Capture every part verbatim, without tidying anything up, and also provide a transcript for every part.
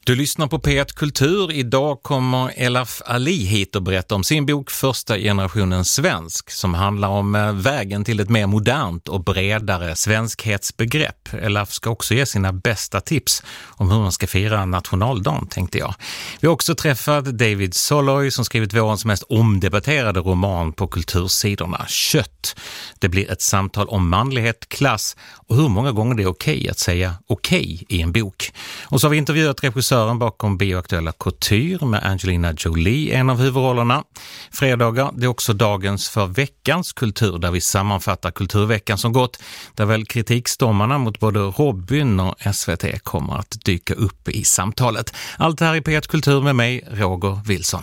Du lyssnar på P ett Kultur. Idag kommer Elaf Ali hit och berätta om sin bok Första generationen svensk som handlar om vägen till ett mer modernt och bredare svenskhetsbegrepp. Elaf ska också ge sina bästa tips om hur man ska fira nationaldagen, tänkte jag. Vi har också träffat David Soloy som skrivit vårens mest omdebatterade roman på kultursidorna, Kött. Det blir ett samtal om manlighet, klass och hur många gånger det är okej att säga okej i en bok. Och så har vi intervjuat regissören bakom bioaktuella Couture med Angelina Jolie, en av huvudrollerna. Fredagar, det är också dagens för veckans kultur där vi sammanfattar kulturveckan som gått, där väl kritikstormarna mot både Robin och S V T kommer att dyka upp i samtalet. Allt det här i P ett Kultur med mig, Roger Wilson.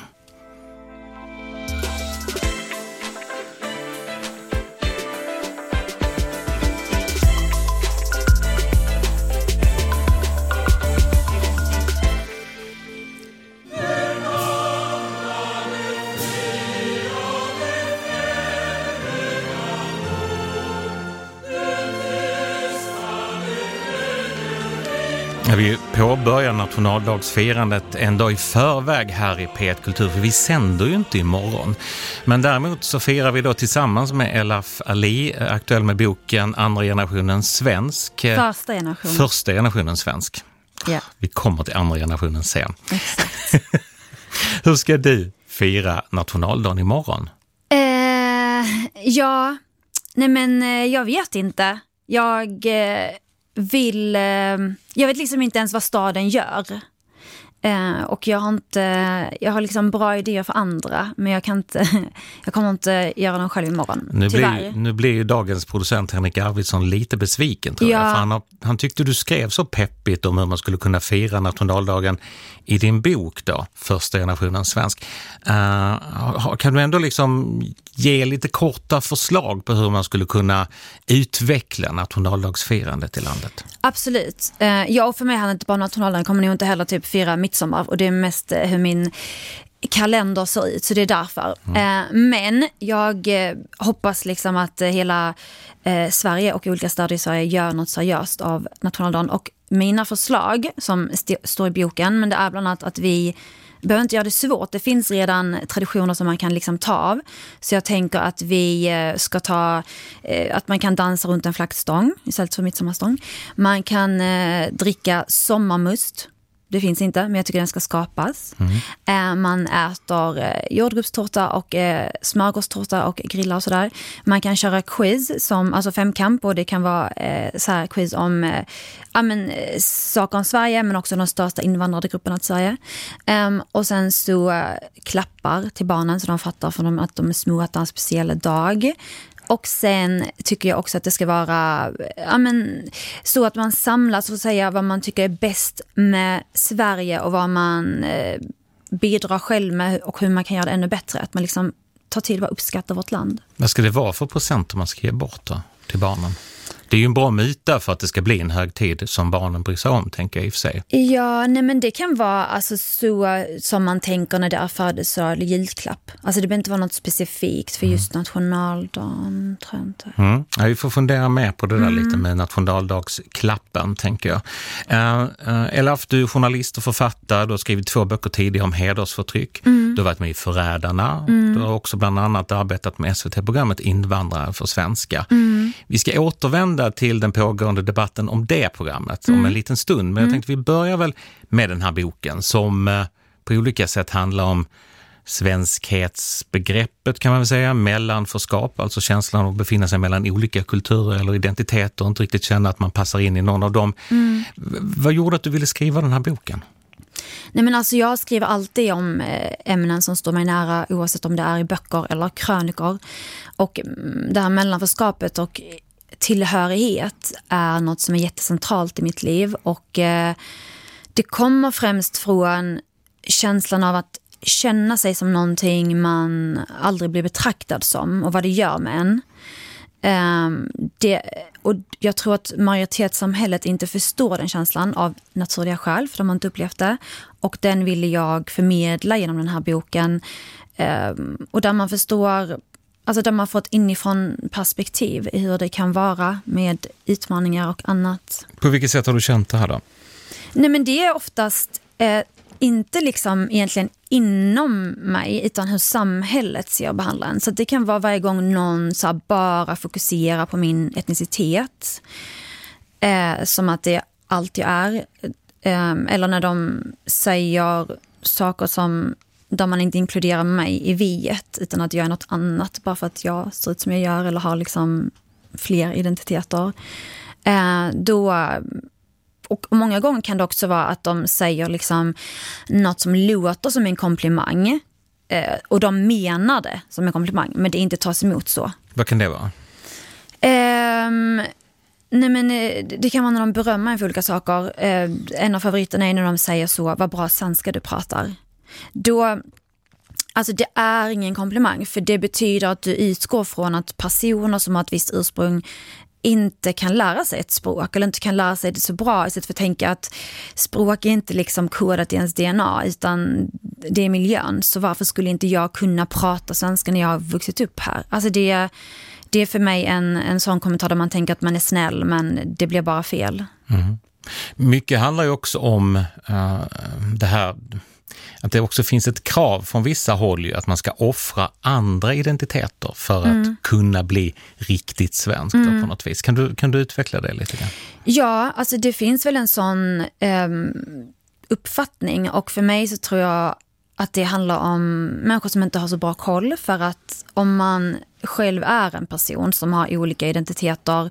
Vi påbörjar nationaldagsfirandet en dag i förväg här i P ett Kultur, för vi sänder ju inte imorgon. Men däremot så firar vi då tillsammans med Elaf Ali, aktuell med boken Andra generationen svensk. Första generationen. Första generationen svensk. Ja. Vi kommer till andra generationen sen. Exakt. Hur ska du fira nationaldagen imorgon? Eh, ja, nej men jag vet inte. Jag... Eh... vill, jag vet liksom inte ens vad staden gör. Eh, och jag har inte, jag har liksom bra idéer för andra, men jag kan inte, jag kommer inte göra dem själv imorgon. Nu blir, nu blir ju dagens producent Henrik Arvidsson lite besviken, tror ja. jag. För han, har, han tyckte du skrev så peppigt om hur man skulle kunna fira nationaldagen i din bok då, Första generationen svensk. Uh, kan du ändå liksom ge lite korta förslag på hur man skulle kunna utveckla nationaldagsfirandet i landet? Absolut. Uh, ja, och för mig handlar inte bara nationaldagen, kommer nog inte heller typ fira midsommar, och det är mest uh, hur min kalender ser ut, så det är därför. Mm. Eh, men jag eh, hoppas liksom att eh, hela eh, Sverige och olika städer i Sverige gör något seriöst av nationaldagen. Och mina förslag som st- står i boken, men det är bland annat att vi behöver inte göra det svårt. Det finns redan traditioner som man kan liksom ta av. Så jag tänker att vi eh, ska ta, eh, att man kan dansa runt en flaggstång istället för midsommarstång. Man kan eh, dricka sommarmust. Det finns inte, men jag tycker den ska skapas. Mm. Eh, man äter eh, jordgubbstårta och eh, smörgåstårta och grillar och sådär. Man kan köra quiz, som, alltså femkamp, och det kan vara eh, så här quiz om eh, ja, men, eh, saker om Sverige, men också de största invandrade grupperna till Sverige. Eh, och sen så eh, klappar till barnen så de fattar för dem att de är små, att det är en speciell dag. Och sen tycker jag också att det ska vara ja, men, så att man samlas och säger vad man tycker är bäst med Sverige och vad man eh, bidrar själv med och hur man kan göra det ännu bättre. Att man liksom tar till vad uppskattar vårt land. Vad ska det vara för procent man ska ge bort då, till barnen? Det är ju en bra myta för att det ska bli en högtid som barnen bryr sig om, tänker jag i och för sig. Ja, nej men det kan vara alltså, så som man tänker när det är födelsedag eller julklapp. Alltså det behöver inte vara något specifikt för just nationaldagen, tror jag inte. Mm. Ja, vi får fundera mer på det där mm. lite med nationaldagsklappen, tänker jag. Uh, uh, Elaf, du är journalist och författare. Du har skrivit två böcker tidigare om hedersförtryck. Mm. Du har varit med i Förrädarna. Mm. Du har också bland annat arbetat med S V T-programmet Invandrare för svenska. Mm. Vi ska återvända till den pågående debatten om det programmet mm. om en liten stund. Men jag tänkte vi börjar väl med den här boken som eh, på olika sätt handlar om svenskhetsbegreppet, kan man väl säga, mellanförskap, alltså känslan att befinna sig mellan olika kulturer eller identiteter och inte riktigt känna att man passar in i någon av dem. Mm. V- vad gjorde att du ville skriva den här boken? Nej, men alltså jag skriver alltid om ämnen som står mig nära, oavsett om det är i böcker eller krönikor. Och det här mellanförskapet och tillhörighet är något som är jättecentralt i mitt liv, och eh, det kommer främst från känslan av att känna sig som någonting man aldrig blir betraktad som och vad det gör med en. Eh, det, och jag tror att majoritetssamhället inte förstår den känslan av naturliga skäl, för de har inte upplevt det, och den ville jag förmedla genom den här boken, eh, och där man förstår. Alltså där man får ett inifrån perspektiv i hur det kan vara med utmaningar och annat. På vilket sätt har du känt det här då? Nej, men det är oftast Eh, inte liksom egentligen inom mig, utan hur samhället ser och behandlar en. Så det kan vara varje gång någon så här, bara fokuserar på min etnicitet. Eh, som att det alltid är. Eh, eller när de säger saker som där man inte inkluderar mig i viet, utan att jag är något annat bara för att jag ser ut som jag gör eller har liksom fler identiteter. Eh, då... Och många gånger kan det också vara att de säger liksom något som låter som en komplimang. Eh, och de menar det som en komplimang, men det inte tas emot så. Vad kan det vara? Eh, nej men, det kan vara när de berömmer en för olika saker. Eh, en av favoriterna är när de säger så, vad bra svenska du pratar. Då, alltså det är ingen komplimang, för det betyder att du utgår från att personer som har ett visst ursprung inte kan lära sig ett språk eller inte kan lära sig det så bra, istället för att tänka att språk är inte liksom kodat i ens D N A utan det är miljön, så varför skulle inte jag kunna prata svenska när jag har vuxit upp här? Alltså det, det är för mig en, en sån kommentar där man tänker att man är snäll men det blir bara fel. Mm. Mycket handlar ju också om uh, det här att det också finns ett krav från vissa håll ju, att man ska offra andra identiteter för mm. att kunna bli riktigt svensk mm. då, på något vis. Kan du, kan du utveckla det lite grann? Ja, alltså det finns väl en sån eh, uppfattning, och för mig så tror jag att det handlar om människor som inte har så bra koll, för att om man själv är en person som har olika identiteter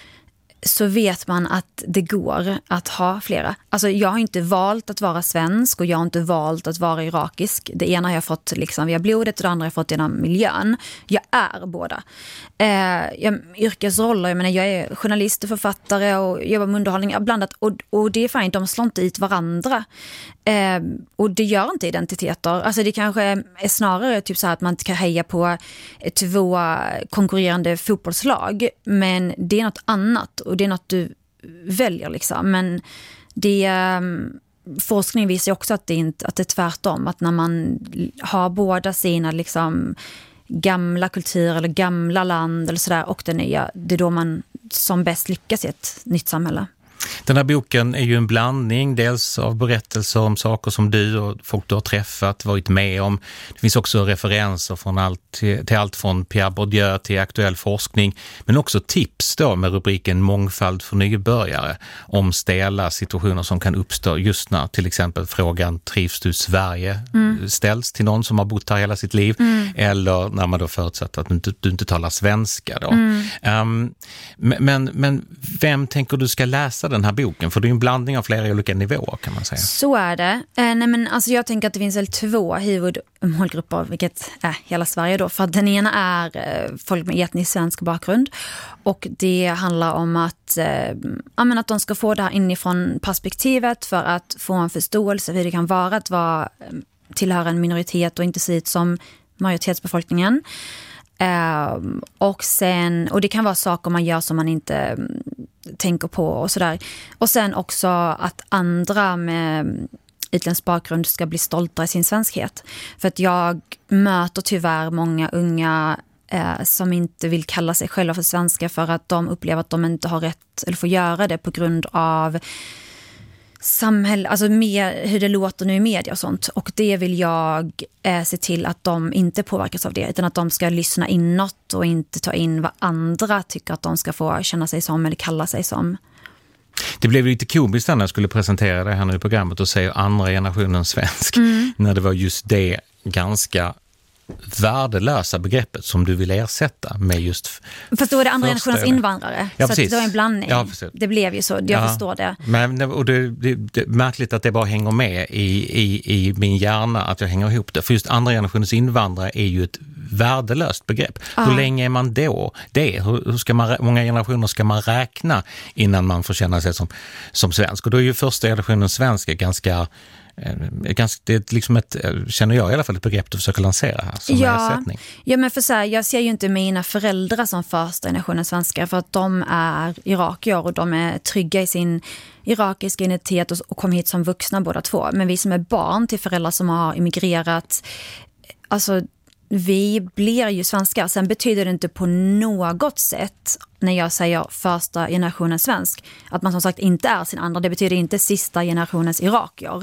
så vet man att det går att ha flera. Alltså jag har inte valt att vara svensk och jag har inte valt att vara irakisk. Det ena har jag fått liksom via blodet och det andra har jag fått genom miljön. Jag är båda. Eh, jag, yrkesroller, jag menar jag är journalist och författare och jobbar med underhållning blandat, och, och det är fint, de slår inte ut varandra. Eh, och det gör inte identiteter. Alltså det kanske är snarare typ så här att man inte kan heja på två konkurrerande fotbollslag, men det är något annat och det är något du väljer liksom. Men det, forskning visar också att det, inte, att det är tvärtom, att när man har båda sina liksom gamla kultur eller gamla land eller sådär och det nya, det är då man som bäst lyckas i ett nytt samhälle. Den här boken är ju en blandning dels av berättelser om saker som du och folk du har träffat, varit med om. Det finns också referenser från allt, till, till allt från Pierre Bourdieu till aktuell forskning, men också tips då med rubriken Mångfald för nybörjare om stela situationer som kan uppstå just när till exempel frågan trivs du i Sverige mm. ställs till någon som har bott här hela sitt liv mm. eller när man då förutsätter att du inte, du inte talar svenska då. Mm. Um, men, men vem tänker du ska läsa den här boken? För det är en blandning av flera olika nivåer kan man säga. Så är det. Eh, nej men alltså jag tänker att det finns väl två huvudmålgrupper, vilket är hela Sverige då. För den ena är eh, folk med etnisk svensk bakgrund. Och det handlar om att, eh, ja, men att de ska få det här inifrån perspektivet för att få en förståelse hur det kan vara att vara, tillhöra en minoritet och inte se ut som majoritetsbefolkningen. Eh, och sen, och det kan vara saker man gör som man inte tänker på och sådär. Och sen också att andra med utländsk bakgrund ska bli stolta i sin svenskhet. För att jag möter tyvärr många unga eh, som inte vill kalla sig själva för svenska för att de upplever att de inte har rätt eller får göra det på grund av samhälle, alltså mer hur det låter nu i media och sånt. Och det vill jag eh, se till att de inte påverkas av det, utan att de ska lyssna inåt och inte ta in vad andra tycker att de ska få känna sig som eller kalla sig som. Det blev lite komiskt när jag skulle presentera det här nu i programmet och säga andra generationen svensk mm. när det var just det ganska värdelösa begreppet som du vill ersätta med just... Fast då är det andra generationens invandrare. Ja, så att det var en blandning. Ja, det blev ju så, jag ja, förstår det. Men, och det, det, det är märkligt att det bara hänger med i, i, i min hjärna, att jag hänger ihop det. För just andra generationens invandrare är ju ett värdelöst begrepp. Ja. Hur länge är man då det? Hur, hur ska man, många generationer ska man räkna innan man får känna sig som, som svensk? Och då är ju första generationen svenska ganska... Ganska, det är liksom ett, känner jag i alla fall, ett begrepp du försöker lansera här som ja, ersättning. Ja, men för så här, jag ser ju inte mina föräldrar som första generationen svenskar, för att de är irakier och de är trygga i sin irakiska identitet och, och kom hit som vuxna båda två. Men vi som är barn till föräldrar som har immigrerat, alltså vi blir ju svenskar. Sen betyder det inte på något sätt, när jag säger första generationen svensk, att man som sagt inte är sin andra. Det betyder inte sista generationens irakier.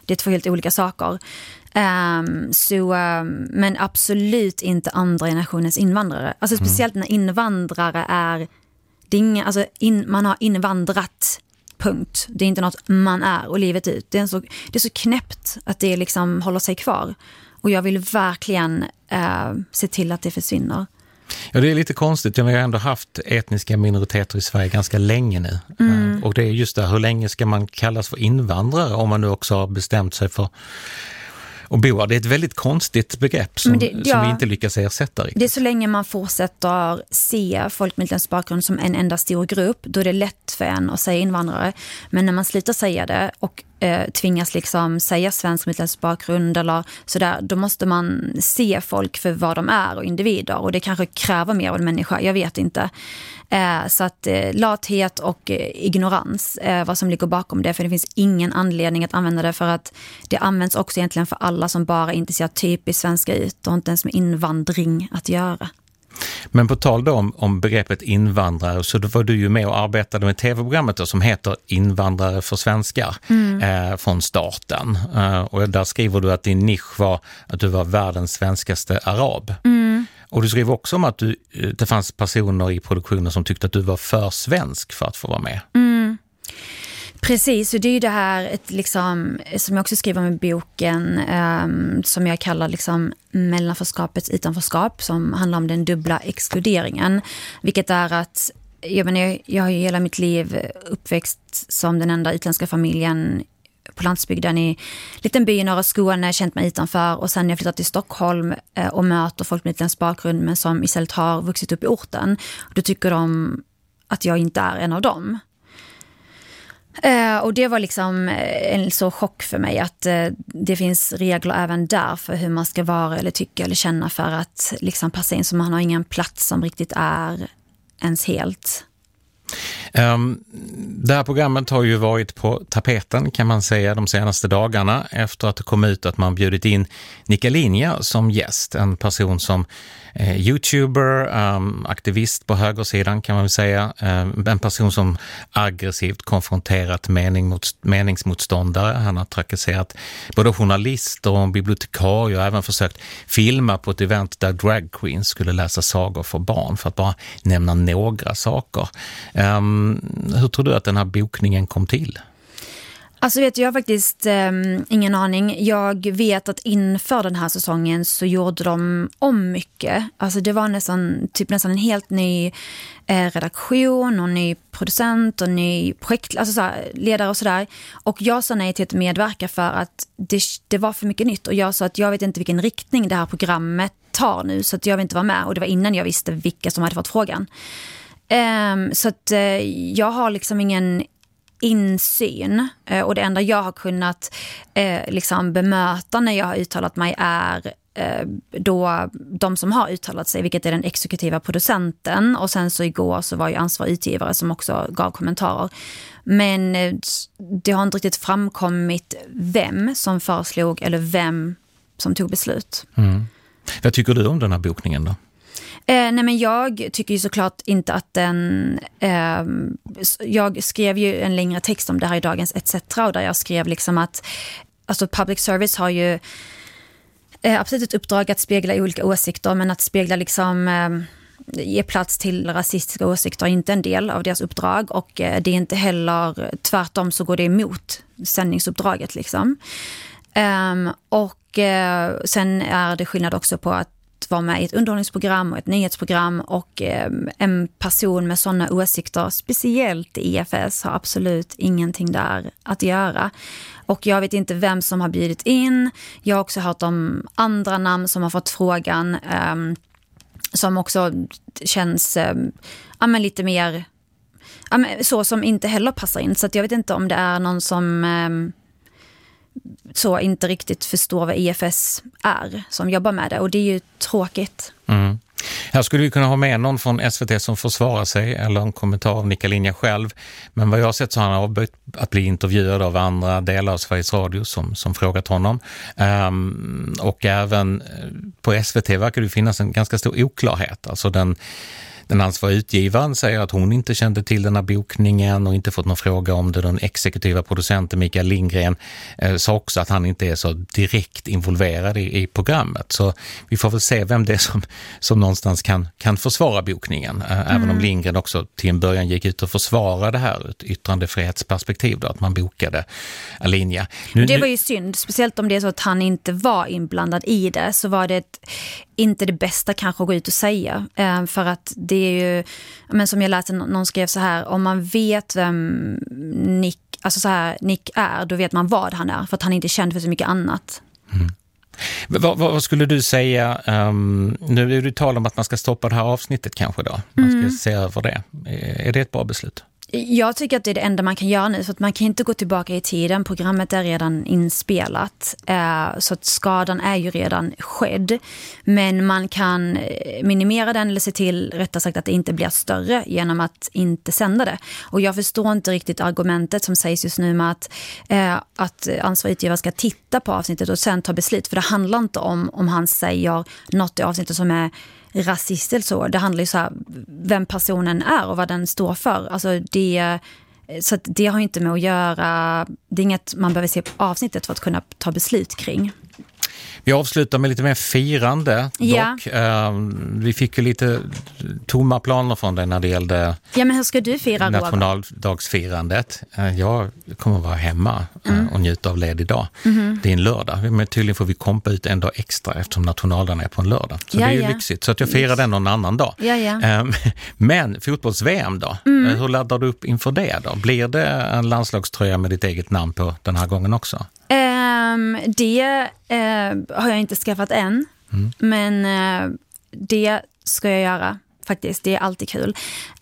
Det är två helt olika saker. Um, så, um, men absolut inte andra generationens invandrare. Alltså mm. speciellt när invandrare är, det är inga, alltså in, man har invandrat, punkt. Det är inte något man är och livet ut. Det är, så, det är så knäppt att det liksom håller sig kvar. Och jag vill verkligen uh, se till att det försvinner. Ja, det är lite konstigt. Vi har ändå haft etniska minoriteter i Sverige ganska länge nu. Mm. Och det är just det, hur länge ska man kallas för invandrare om man nu också har bestämt sig för att bo? Det är ett väldigt konstigt begrepp som, det, ja, som vi inte lyckas ersätta riktigt. Det är så länge man fortsätter se folk med utländsk bakgrund som en enda stor grupp, då är det lätt för en att säga invandrare. Men när man slutar säga det och eh, tvingas liksom säga svensk med utländsk bakgrund eller sådär, då måste man se folk för vad de är och individer. Och det kanske kräver mer av en människa, jag vet inte. Eh, så att eh, lathet och eh, ignorans, eh, vad som ligger bakom det. För det finns ingen anledning att använda det, för att det används också egentligen för alla som bara inte ser typiskt svenska ut och inte ens med invandring att göra. Men på tal då om, om begreppet invandrare, så då var du ju med och arbetade med tv-programmet då, som heter Invandrare för svenskar mm. eh, från starten. Eh, och där skriver du att din nisch var att du var världens svenskaste arab. Mm. Och du skriver också om att du, det fanns personer i produktionen som tyckte att du var för svensk för att få vara med. Mm. Precis, och det är ju det här ett, liksom, som jag också skriver om i boken, um, som jag kallar liksom mellanförskapets utanförskap, som handlar om den dubbla exkluderingen. Vilket är att jag, menar, jag har ju hela mitt liv uppväxt som den enda utländska familjen på landsbygden i liten by i norra Skåne, känt mig utanför, och sen när jag flyttat till Stockholm eh, och möter folk med utländsk bakgrund men som istället har vuxit upp i orten, då tycker de att jag inte är en av dem. Uh, och det var liksom en så chock för mig att uh, det finns regler även där för hur man ska vara eller tycka eller känna för att liksom passa in, så man har ingen plats som riktigt är ens helt. Um, det här programmet har ju varit på tapeten, kan man säga, de senaste dagarna efter att det kom ut att man bjudit in Nickalinia som gäst, en person som eh, youtuber, um, aktivist på högersidan kan man väl säga, um, en person som aggressivt konfronterat mening mot, meningsmotståndare. Han har trakasserat både journalister och bibliotekarier och även försökt filma på ett event där drag queens skulle läsa sagor för barn, för att bara nämna några saker. Um, hur tror du att den här bokningen kom till? Alltså vet jag faktiskt eh, ingen aning. Jag vet att inför den här säsongen så gjorde de om mycket. Alltså det var nästan, typ nästan en helt ny eh, redaktion och ny producent och ny projekt, alltså så här, ledare och sådär. Och jag sa nej till att medverka för att det, det var för mycket nytt. Och jag sa att jag vet inte vilken riktning det här programmet tar nu, så att jag vill inte vara med. Och det var innan jag visste vilka som hade fått frågan. Um, så att uh, jag har liksom ingen insyn, uh, och det enda jag har kunnat uh, liksom bemöta när jag har uttalat mig är uh, då de som har uttalat sig, vilket är den exekutiva producenten, och sen så igår så var ju ansvarig utgivare som också gav kommentarer. Men uh, det har inte riktigt framkommit vem som föreslog eller vem som tog beslut. Mm. Vad tycker du om den här bokningen då? Eh, nej men jag tycker ju såklart inte att den... Eh, jag skrev ju en längre text om det här i dagens et cetera, och där jag skrev liksom att alltså public service har ju eh, absolut ett uppdrag att spegla olika åsikter, men att spegla liksom... Eh, ge plats till rasistiska åsikter är inte en del av deras uppdrag, och eh, det är inte heller, tvärtom så går det emot sändningsuppdraget liksom. Eh, och eh, sen är det skillnad också på att vara med i ett underhållningsprogram och ett nyhetsprogram, och eh, en person med sådana åsikter, speciellt i I F S, har absolut ingenting där att göra. Och jag vet inte vem som har bjudit in. Jag har också hört om andra namn som har fått frågan, eh, som också känns eh, ja, men lite mer ja, men så, som inte heller passar in. Så att jag vet inte om det är någon som... Eh, så inte riktigt förstår vad I F S är som jobbar med det, och det är ju tråkigt. Mm. Här skulle vi kunna ha med någon från S V T som försvarar sig, eller en kommentar av Nickalinia själv, men vad jag har sett så har han avböjt att bli intervjuad av andra delar av Sveriges Radio som, som frågat honom. Um, och även på S V T verkar det finnas en ganska stor oklarhet, alltså den Den ansvariga utgivaren säger att hon inte kände till den här bokningen och inte fått någon fråga om det. Den exekutiva producenten Mikael Lindgren eh, sa också att han inte är så direkt involverad i, i programmet. Så vi får väl se vem det är som, som någonstans kan, kan försvara bokningen. Eh, mm. Även om Lindgren också till en början gick ut och försvarade det här ur ett yttrandefrihetsperspektiv då, att man bokade Alinea. Nu, det var ju synd, speciellt om det är så att han inte var inblandad i det, så var det ett, inte det bästa kanske att gå ut och säga. Eh, för att det är ju, men som jag läste, någon skrev så här, om man vet vem Nick, alltså så här, Nick är, då vet man vad han är, för att han inte är känd för så mycket annat. Mm. Vad, vad skulle du säga, um, nu är det tal om att man ska stoppa det här avsnittet kanske då, man ska mm. se över det. Är det ett bra beslut? Jag tycker att det är det enda man kan göra nu, för att man kan inte gå tillbaka i tiden. Programmet är redan inspelat, så att skadan är ju redan skedd. Men man kan minimera den eller se till, rättare sagt, att det inte blir större genom att inte sända det. Och jag förstår inte riktigt argumentet som sägs just nu med att, att ansvarig utgivare ska titta på avsnittet och sen ta beslut. För det handlar inte om om han säger något i avsnittet som är rasist eller så. Det handlar ju så här, vem personen är och vad den står för. Alltså det, så att det har inte med att göra, det är inget man behöver se på avsnittet för att kunna ta beslut kring. Vi avslutar med lite mer firande ja. dock. Vi fick ju lite tomma planer från dig när det gällde ja, men hur ska du fira nationaldagsfirandet. Jag kommer att vara hemma mm. och njuta av ledig dag. Mm. Det är en lördag. Men tydligen får vi kompa ut en dag extra eftersom nationaldagen är på en lördag. Så ja, det är ju ja. lyxigt. Så att jag firar den någon annan dag. Ja, ja. Men fotbolls-V M då? Mm. Hur laddar du upp inför det då? Blir det en landslagströja med ditt eget namn på den här gången också? Um, det uh, har jag inte skaffat än, mm. men uh, det ska jag göra faktiskt. Det är alltid kul.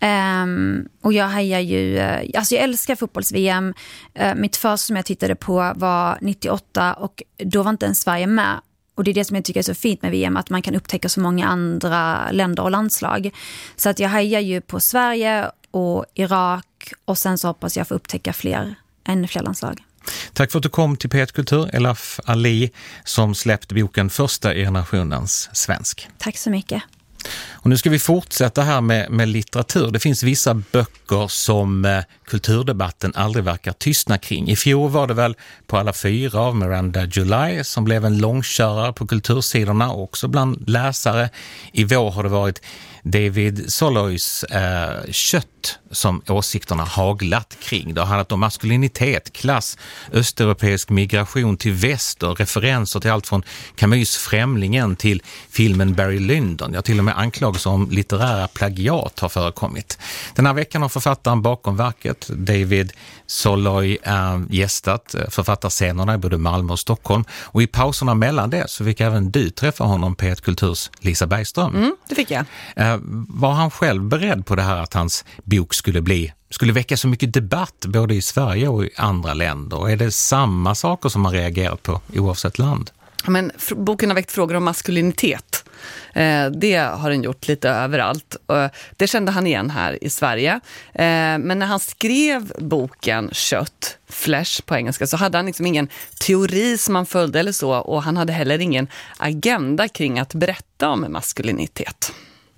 Um, och jag hejar ju, uh, alltså jag älskar fotbolls-V M. Uh, mitt första som jag tittade på var nittioåtta och då var inte ens Sverige med. Och det är det som jag tycker är så fint med V M, att man kan upptäcka så många andra länder och landslag. Så att jag hejar ju på Sverige och Irak och sen så hoppas jag få upptäcka fler, ännu fler landslag. Tack för att du kom till P ett Kultur, Elaf Ali, som släppte boken Första generationens svensk. Tack så mycket. Och nu ska vi fortsätta här med, med litteratur. Det finns vissa böcker som eh, kulturdebatten aldrig verkar tystna kring. I fjol var det väl På alla fyra av Miranda July som blev en långkörare på kultursidorna och också bland läsare. I vår har det varit David Soloys eh, Kött som åsikterna haglat kring. Det har handlat om maskulinitet, klass, östeuropeisk migration till väst och referenser till allt från Camus Främlingen till filmen Barry Lyndon. Ja, till och med anklagelser om litterära plagiat har förekommit. Den här veckan har författaren bakom verket, David Soloy, äh, gästat författarscenerna i både Malmö och Stockholm. Och i pauserna mellan det så fick även du träffa honom, P ett Kulturs Lisa Bergström. Mm, det fick jag. Äh, var han själv beredd på det här att hans bok skulle bli skulle väcka så mycket debatt både i Sverige och i andra länder? Är det samma saker som man reagerat på oavsett land? Men f- boken har väckt frågor om maskulinitet. Eh, det har den gjort lite överallt. Eh, det kände han igen här i Sverige. Eh, men när han skrev boken Kött, Flesh på engelska, så hade han liksom ingen teori som han följde eller så. Och han hade heller ingen agenda kring att berätta om maskulinitet.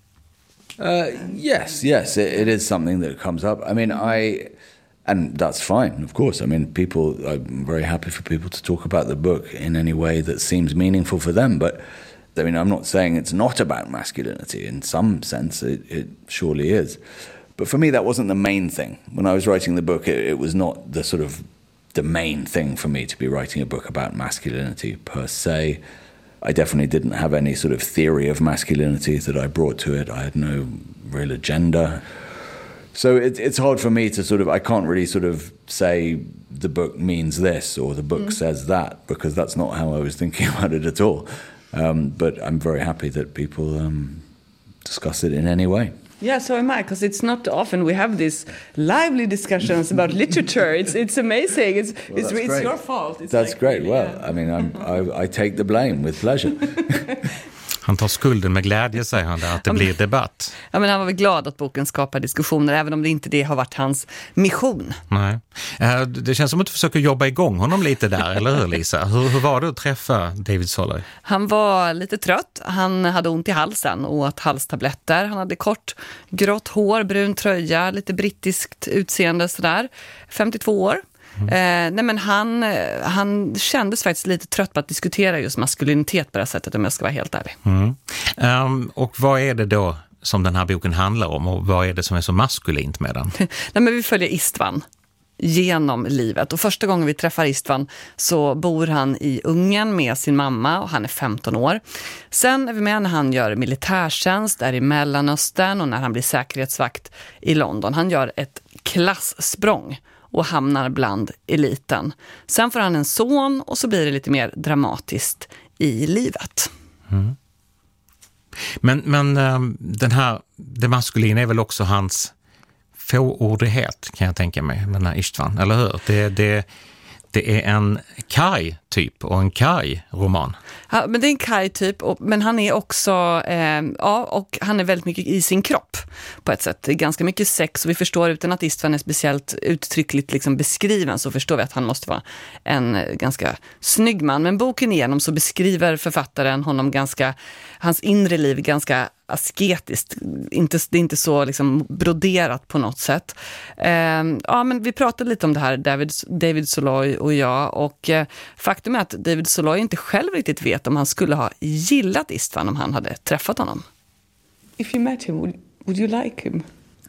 Uh, yes, yes, it, it is something that comes up. I mean, I, and that's fine, of course. I mean, people, I'm very happy for people to talk about the book in any way that seems meaningful for them. But, I mean, I'm not saying it's not about masculinity. In some sense, it, it surely is. But for me, that wasn't the main thing. When I was writing the book, it, it was not the sort of the main thing for me to be writing a book about masculinity per se. I definitely didn't have any sort of theory of masculinity that I brought to it. I had no real agenda. So it, it's hard for me to sort of, I can't really sort of say the book means this or the book mm. says that, because that's not how I was thinking about it at all. Um, but I'm very happy that people um, discuss it in any way. Yeah, so am I, because it's not often we have these lively discussions about literature. It's it's amazing. It's well, it's, it's your fault. It's that's like, great. really, well, yeah. I mean, I'm, I, I take the blame with pleasure. Han tar skulden med glädje, säger han, där, att det ja, men, blir debatt. Ja, men han var väl glad att boken skapar diskussioner, även om det inte det har varit hans mission. Nej. Det känns som att du försöker jobba igång honom lite där, eller hur Lisa? Hur, hur var det att träffa David Soloy? Han var lite trött, han hade ont i halsen och åt halstabletter. Han hade kort, grått hår, brun tröja, lite brittiskt utseende sådär. femtiotvå år. Mm. Eh, nej men han, han kändes faktiskt lite trött på att diskutera just maskulinitet på det här sättet, om jag ska vara helt ärlig. Mm. Um, och vad är det då som den här boken handlar om, och vad är det som är så maskulint med den? nej men vi följer Istvan genom livet, och första gången vi träffar Istvan så bor han i Ungern med sin mamma och han är femton år. Sen är vi med när han gör militärtjänst där i Mellanöstern och när han blir säkerhetsvakt i London. Han gör ett klasssprång och hamnar bland eliten. Sen får han en son och så blir det lite mer dramatiskt i livet. Mm. Men, men den här, det maskulina är väl också hans fåordighet, kan jag tänka mig, med den här Istvan, eller hur? Det, det, det är en Kaj-typ och en Kaj-roman. Ja, men det är en Kaj-typ, och, men han är också, eh, ja, och han är väldigt mycket i sin kropp på ett sätt. Det är ganska mycket sex, och vi förstår, utan att Istvan är speciellt uttryckligt liksom beskriven, så förstår vi att han måste vara en ganska snygg man. Men boken igenom så beskriver författaren honom ganska, hans inre liv ganska asketiskt, inte, det är inte så liksom broderat på något sätt. Eh, ja, men vi pratade lite om det här, David, David Soloy och jag, och eh, faktum är att David Soloy inte själv riktigt vet om han skulle ha gillat Istvan om han hade träffat honom. If you met him, would, would you like him?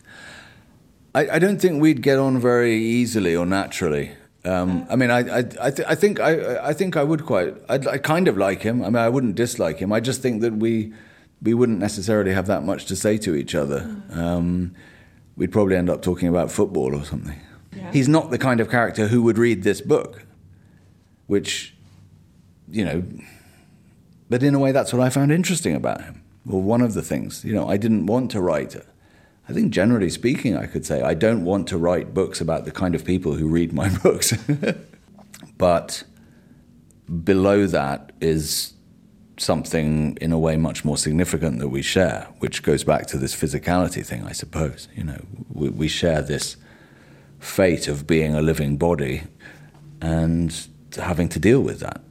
I, I don't think we'd get on very easily or naturally. Um, I mean, I, I, I, th- I think, I, I think I would quite, I'd, I kind of like him. I mean, I wouldn't dislike him. I just think that we, we wouldn't necessarily have that much to say to each other. Um, we'd probably end up talking about football or something. Yeah. He's not the kind of character who would read this book, which, you know, but in a way that's what I found interesting about him. Well, one of the things, you know, I didn't want to write it. I think generally speaking, I could say I don't want to write books about the kind of people who read my books. But below that is something in a way much more significant that we share, which goes back to this physicality thing, I suppose. You know, we, we share this fate of being a living body and having to deal with that.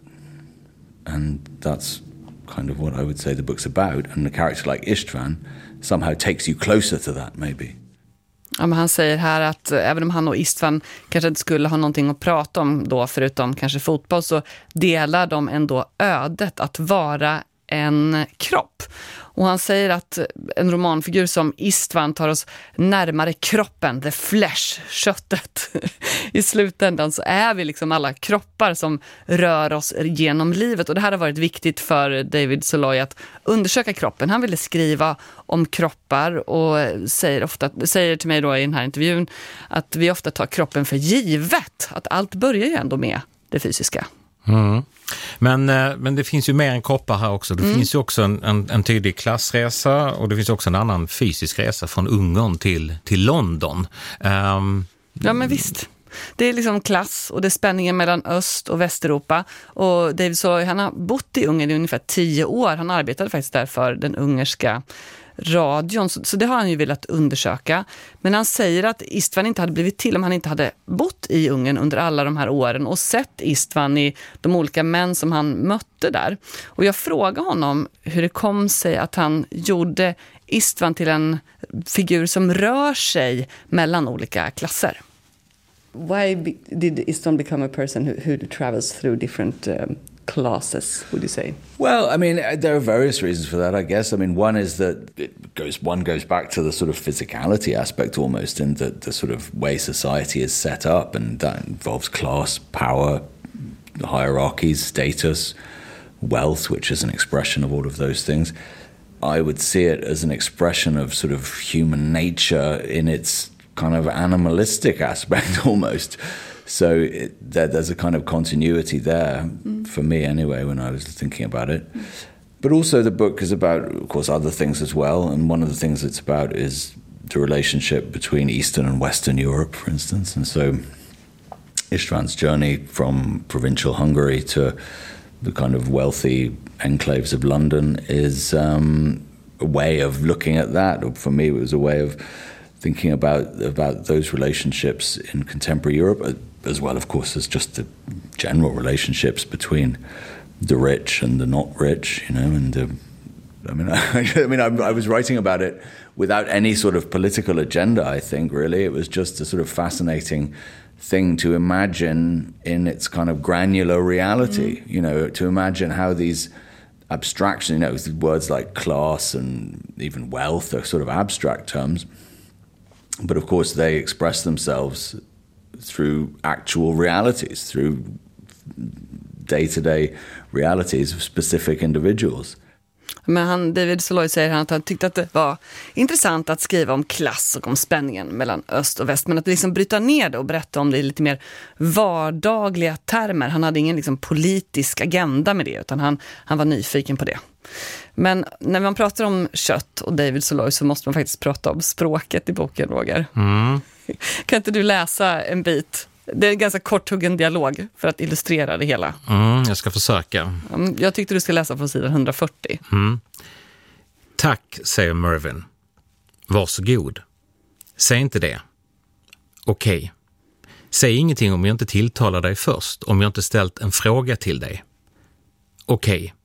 And that's kind of what I would say the book's about. And a character like Istvan somehow takes you closer to that, maybe. Ja, men han säger här att även om han och Istvan kanske inte skulle ha någonting att prata om då, förutom kanske fotboll, så delar de ändå ödet att vara en kropp. Och han säger att en romanfigur som Istvan tar oss närmare kroppen, the flesh, köttet. I slutändan så är vi liksom alla kroppar som rör oss genom livet. Och det här har varit viktigt för David Soloy att undersöka kroppen. Han ville skriva om kroppar och säger, ofta, säger till mig då i den här intervjun att vi ofta tar kroppen för givet. Att allt börjar ju ändå med det fysiska. Mm. Men, men det finns ju mer än kroppar här också. Det mm. finns ju också en, en, en tydlig klassresa, och det finns också en annan fysisk resa från Ungern till, till London. Um, ja, men visst. Det är liksom klass, och det är spänningen mellan Öst- och Västeuropa. Och David Soloy, han har bott i Ungern i ungefär tio år. Han arbetade faktiskt där för den ungerska radion, så, så det har han ju velat undersöka. Men han säger att Istvan inte hade blivit till om han inte hade bott i Ungern under alla de här åren och sett Istvan i de olika män som han mötte där. Och jag frågade honom hur det kom sig att han gjorde Istvan till en figur som rör sig mellan olika klasser. Why be, did Istvan become a person who, who travels through different um, classes, would you say? Well, I mean, there are various reasons for that, I guess. I mean, one is that it goes one goes back to the sort of physicality aspect almost, in the, the sort of way society is set up, and that involves class, power, hierarchies, status, wealth, which is an expression of all of those things. I would see it as an expression of sort of human nature in its kind of animalistic aspect almost. So it, there, there's a kind of continuity there, mm. for me anyway, when I was thinking about it. Mm. But also the book is about, of course, other things as well. And one of the things it's about is the relationship between Eastern and Western Europe, for instance. And so Istvan's journey from provincial Hungary to the kind of wealthy enclaves of London is um, a way of looking at that. Or for me, it was a way of thinking about about those relationships in contemporary Europe, as well, of course, as just the general relationships between the rich and the not rich, you know. And uh, I mean, I, I mean, I, I was writing about it without any sort of political agenda. I think really it was just a sort of fascinating thing to imagine in its kind of granular reality. Mm. You know, to imagine how these abstractions, you know, words like class and even wealth are sort of abstract terms, but of course they express themselves through actual realities, through day-to-day realities of specific individuals. Men han, David Soloy säger att han tyckte att det var intressant att skriva om klass och om spänningen mellan öst och väst, men att liksom bryta ner det och berätta om det i lite mer vardagliga termer. Han hade ingen liksom politisk agenda med det, utan han, han var nyfiken på det. Men när man pratar om kött och David Soloy så måste man faktiskt prata om språket i boken, Roger. Mm. Kan inte du läsa en bit? Det är en ganska korthuggen dialog för att illustrera det hela. Mm, jag ska försöka. Jag tyckte du ska läsa från sidan hundrafyrtio. Mm. Tack, säger Mervyn. Varsågod. Säg inte det. Okej. Okay. Säg ingenting om jag inte tilltalar dig först, om jag inte ställt en fråga till dig. Okej. Okay.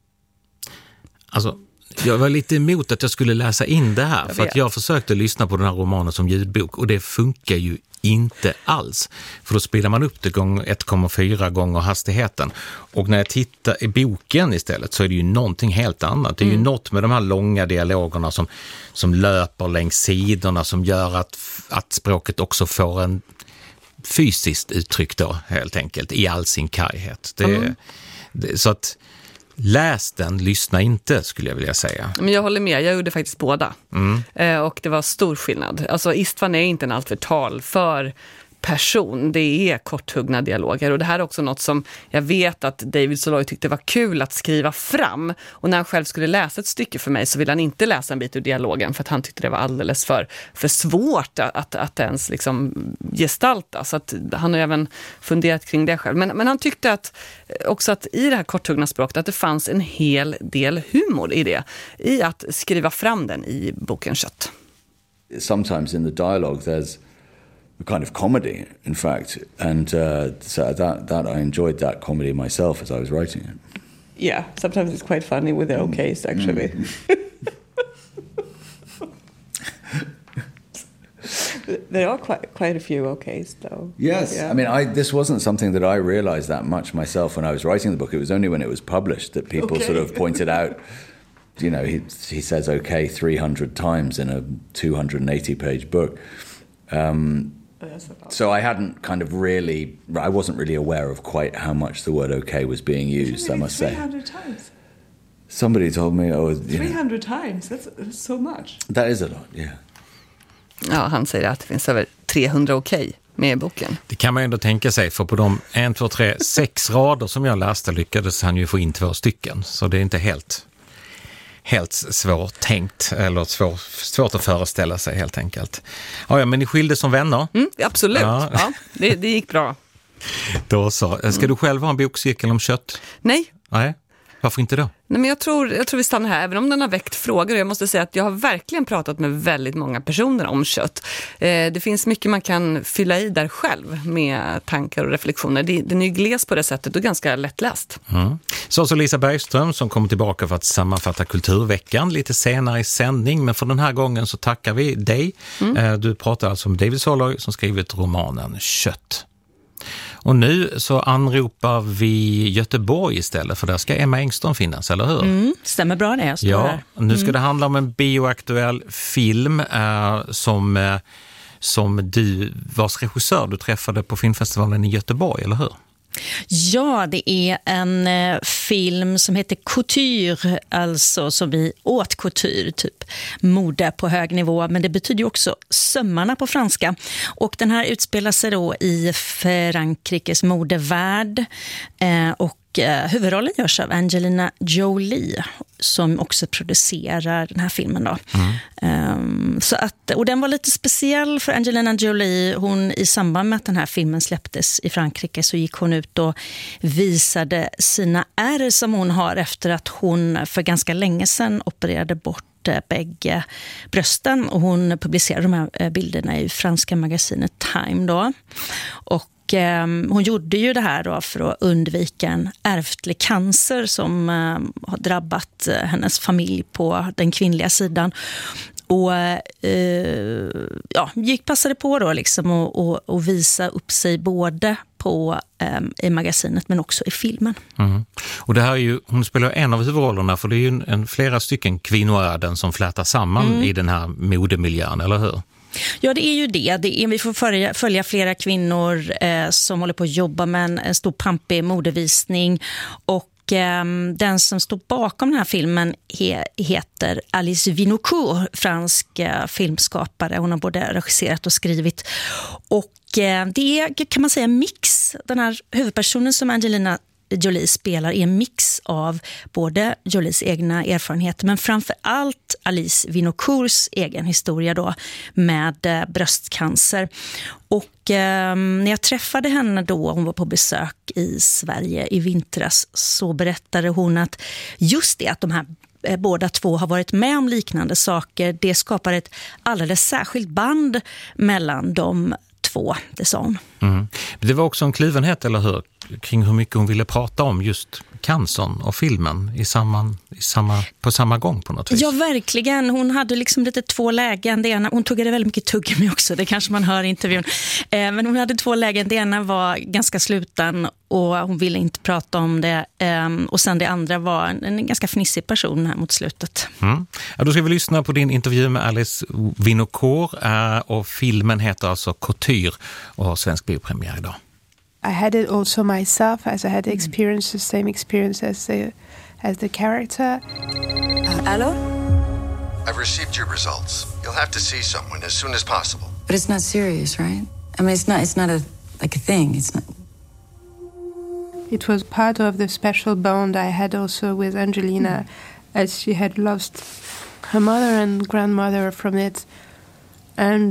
Alltså, jag var lite emot att jag skulle läsa in det här, för att jag försökte lyssna på den här romanen som ljudbok och det funkar ju inte alls. För då spelar man upp det gång ett komma fyra gånger hastigheten. Och när jag tittar i boken istället så är det ju någonting helt annat. Det är mm. ju något med de här långa dialogerna som, som löper längs sidorna som gör att, att språket också får en fysiskt uttryck då, helt enkelt, i all sin karghet. Det, mm. det, så att läs den, lyssna inte, skulle jag vilja säga. Men jag håller med, jag gjorde faktiskt båda. Mm. Eh, och det var stor skillnad. Alltså Istvan är inte en alltför tal för person. Det är korthuggna dialoger. Och det här är också något som jag vet att David Soloy tyckte var kul att skriva fram. Och när han själv skulle läsa ett stycke för mig så ville han inte läsa en bit ur dialogen för att han tyckte det var alldeles för, för svårt att, att, att ens liksom gestalta. Så att han har även funderat kring det själv. Men, men han tyckte att också att i det här korthuggna språket att det fanns en hel del humor i det. I att skriva fram den i boken Kött. Sometimes in the dialogue there's a kind of comedy, in fact, and uh, so that that I enjoyed that comedy myself as I was writing it. Yeah, sometimes it's quite funny with the okays, actually. Mm. There are quite quite a few okays, though. Yes, yeah. I mean, I this wasn't something that I realized that much myself when I was writing the book. It was only when it was published that people okay. sort of pointed out. You know, he he says okay three hundred times in a two hundred eighty page book. Um, So I hadn't kind of really, I wasn't really aware of quite how much the word okay was being used, I must say. three hundred times? Somebody told me, oh, you three hundred know. Times, that's, that's so much. That is a lot, yeah. Ja, han säger att det finns över trehundra okej med i boken. Det kan man ändå tänka sig, för på de en, två, tre, sex rader som jag läste lyckades han ju få in två stycken. Så det är inte helt... helt svårt tänkt eller svår, svårt att föreställa sig helt enkelt. Ja, ja, men ni skilde som vänner? Mm, absolut, ja. Ja, det, det gick bra. Då så. Ska du själv ha en bokcirkel om kött? Nej. Nej. Varför inte då? Nej, men jag tror, jag tror vi stannar här, även om den har väckt frågor. Jag måste säga att jag har verkligen pratat med väldigt många personer om kött. Eh, det finns mycket man kan fylla i där själv med tankar och reflektioner. Det, den är ju gles på det sättet och ganska lättläst. Mm. Så så Lisa Bergström som kommer tillbaka för att sammanfatta Kulturveckan lite senare i sändning. Men för den här gången så tackar vi dig. Mm. Eh, du pratar alltså om David Soloy som skrivit romanen Kött. Och nu så anropar vi Göteborg istället, för där ska Emma Engström finnas, eller hur? Mm, stämmer bra det, jag står ja, här. Nu ska mm. det handla om en bioaktuell film eh, som, eh, som du, vars regissör du träffade på filmfestivalen i Göteborg, eller hur? Ja, det är en eh, film som heter Couture, alltså som i haute couture, typ mode på hög nivå, men det betyder ju också sömmarna på franska. Och den här utspelar sig då i Frankrikes modevärld eh, och eh, huvudrollen görs av Angelina Jolie som också producerar den här filmen då. Mm. Um, så att, och den var lite speciell för Angelina Jolie. Hon, i samband med att den här filmen släpptes i Frankrike så gick hon ut och visade sina ärr som hon har efter att hon för ganska länge sedan opererade bort bägge brösten, och hon publicerade de här bilderna i franska magasinet Time då. Och eh, hon gjorde ju det här då för att undvika en ärftlig cancer som eh, har drabbat eh, hennes familj på den kvinnliga sidan. Och eh, ja, gick passade på då liksom och, och, och visa upp sig både på eh, i magasinet men också i filmen. Mm. Och det här är ju, hon spelar en av huvudrollerna, för det är ju en, en flera stycken kvinnoöden som flätar samman mm. i den här modemiljön, eller hur? Ja, det är ju det. det är, vi får följa, följa flera kvinnor eh, som håller på att jobba med en, en stor pampig modevisning, och den som står bakom den här filmen he, heter Alice Winocourt, fransk eh, filmskapare. Hon har både regisserat och skrivit. Och eh, det är, kan man säga, mix. Den här huvudpersonen som Angelina Jolie spelar är en mix av både Jolies egna erfarenheter men framför allt Alice Winocourts egen historia då med eh, bröstcancer. Och eh, när jag träffade henne då, hon var på besök i Sverige i vintras, så berättade hon att just det att de här eh, båda två har varit med om liknande saker, det skapar ett alldeles särskilt band mellan de två, det sa hon. Mm. Det var också en kluvenhet, eller hur? Kring hur mycket hon ville prata om just cancern och filmen i samma, i samma, på samma gång på något vis. Ja, verkligen. Hon hade liksom lite två lägen. Det ena, hon tog det väldigt mycket tuggummi också, det kanske man hör i intervjun. Eh, men hon hade två lägen. Det ena var ganska sluten och hon ville inte prata om det. Eh, och sen det andra var en, en ganska fnissig person här mot slutet. Mm. Ja, då ska vi lyssna på din intervju med Alice Winocourt eh, och filmen heter alltså Couture och har svensk biopremiär idag. I had it also myself, as I had experienced the same experience as the, as the character. Uh, hello? I've received your results. You'll have to see someone as soon as possible. But it's not serious, right? I mean, it's not. It's not a like a thing. It's not. It was part of the special bond I had also with Angelina, mm. as she had lost her mother and grandmother from it, and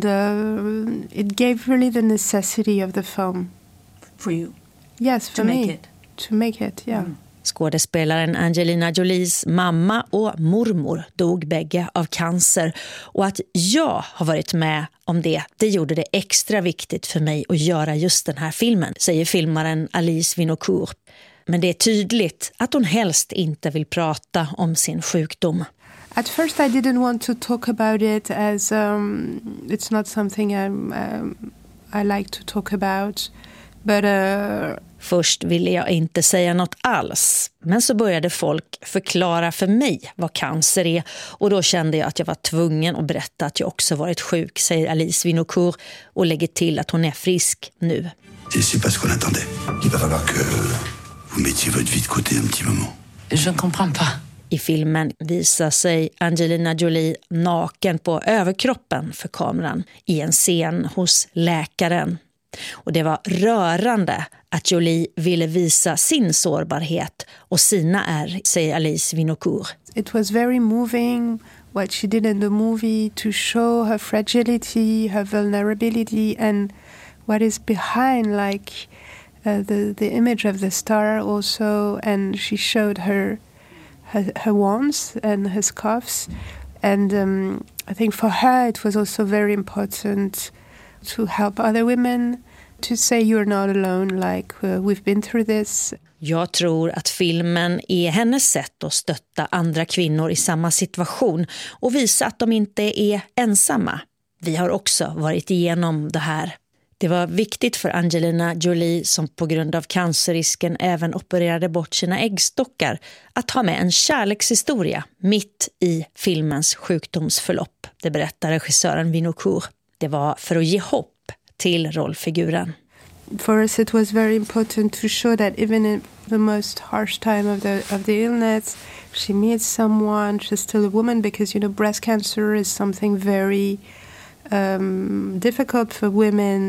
uh, it gave really the necessity of the film. For you? Yes, for to me. Make it. To make it, yeah. Mm. Skådespelaren Angelina Jolies mamma och mormor dog bägge av cancer, och att jag har varit med om det, det gjorde det extra viktigt för mig att göra just den här filmen, säger filmaren Alice Winocourt. Men det är tydligt att hon helst inte vill prata om sin sjukdom. At first I didn't want to talk about it as um, it's not something I'm, um, I like to talk about. But, uh... Först ville jag inte säga något alls, men så började folk förklara för mig vad cancer är, och då kände jag att jag var tvungen att berätta att jag också varit sjuk, säger Alice Winocourt, och lägger till att hon är frisk nu. C'est pas ce qu'on attendait. Il va falloir que vous mettiez votre vie de côté un petit moment. Je ne comprends pas. I filmen visar sig Angelina Jolie naken på överkroppen för kameran i en scen hos läkaren. Och det var rörande att Jolie ville visa sin sårbarhet och sina ärr, säger Alice Winocourt. It was very moving what she did in the movie to show her fragility, her vulnerability, and what is behind, like uh, the the image of the star also. And she showed her her, her wounds and her scuffs, and um, I think for her it was also very important to help other women, to say you're not alone, like uh, we've been through this. Jag tror att filmen är hennes sätt att stötta andra kvinnor i samma situation och visa att de inte är ensamma. Vi har också varit igenom det här. Det var viktigt för Angelina Jolie, som på grund av cancerrisken även opererade bort sina äggstockar, att ha med en kärlekshistoria mitt i filmens sjukdomsförlopp. Det berättar regissören Winocourt. Det var för att ge hopp till rollfiguren. For us it was very important to show that even in the most harsh time of the of the illness, she meets someone, she's still a woman, because you know breast cancer is something very um, difficult for women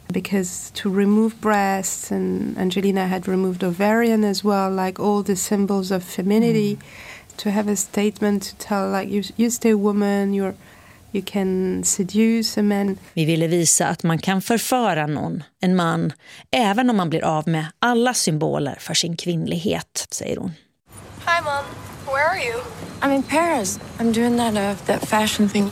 Because to remove breasts, and Angelina had removed ovarian as well, like all the symbols of femininity, mm. to have a statement to tell like you, you stay a woman, you're, you can seduce a man. Vi ville visa att man kan förföra någon, en man, även om man blir av med alla symboler för sin kvinnlighet, säger hon. Hi mom, where are you? I'm in Paris. I'm doing that, uh, that fashion thing.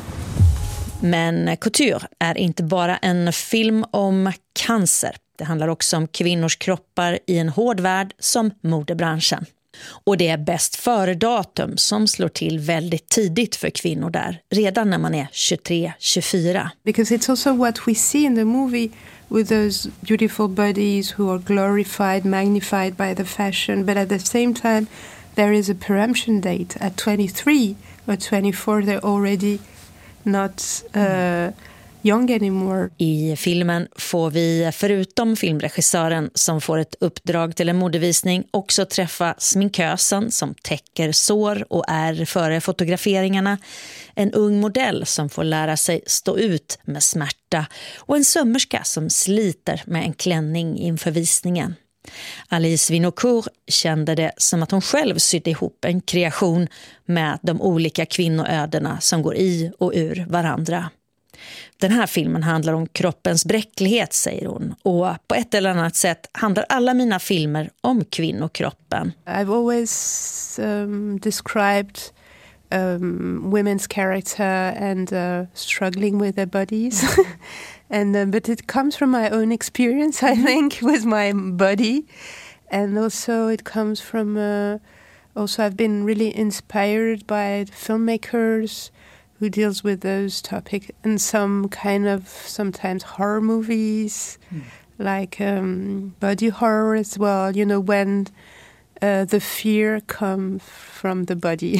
Men Couture är inte bara en film om cancer. Det handlar också om kvinnors kroppar i en hård värld som modebranschen. Och det är bäst före datum som slår till väldigt tidigt för kvinnor där, redan när man är tjugotre tjugofyra. Because it's also what we see in the movie with those beautiful bodies who are glorified, magnified by the fashion, but at the same time there is a preemption date at twenty-three or twenty-four. They're already not uh, young anymore. I filmen får vi, förutom filmregissören som får ett uppdrag till en modevisning, också träffa sminkösen som täcker sår och är före fotograferingarna, en ung modell som får lära sig stå ut med smärta och en sömmerska som sliter med en klänning inför visningen. Alice Winocourt kände det som att hon själv sydde ihop en kreation med de olika kvinnoödena som går i och ur varandra. Den här filmen handlar om kroppens bräcklighet, säger hon. Och på ett eller annat sätt handlar alla mina filmer om kvinnokroppen. I've always um, described um, women's character and uh, struggling with their bodies. and uh, But it comes from my own experience, I think, with my body. And also it comes from... Uh, also I've been really inspired by the filmmakers who deals with those topics, and some kind of sometimes horror movies, mm. like um, body horror as well, you know, when uh, the fear comes from the body.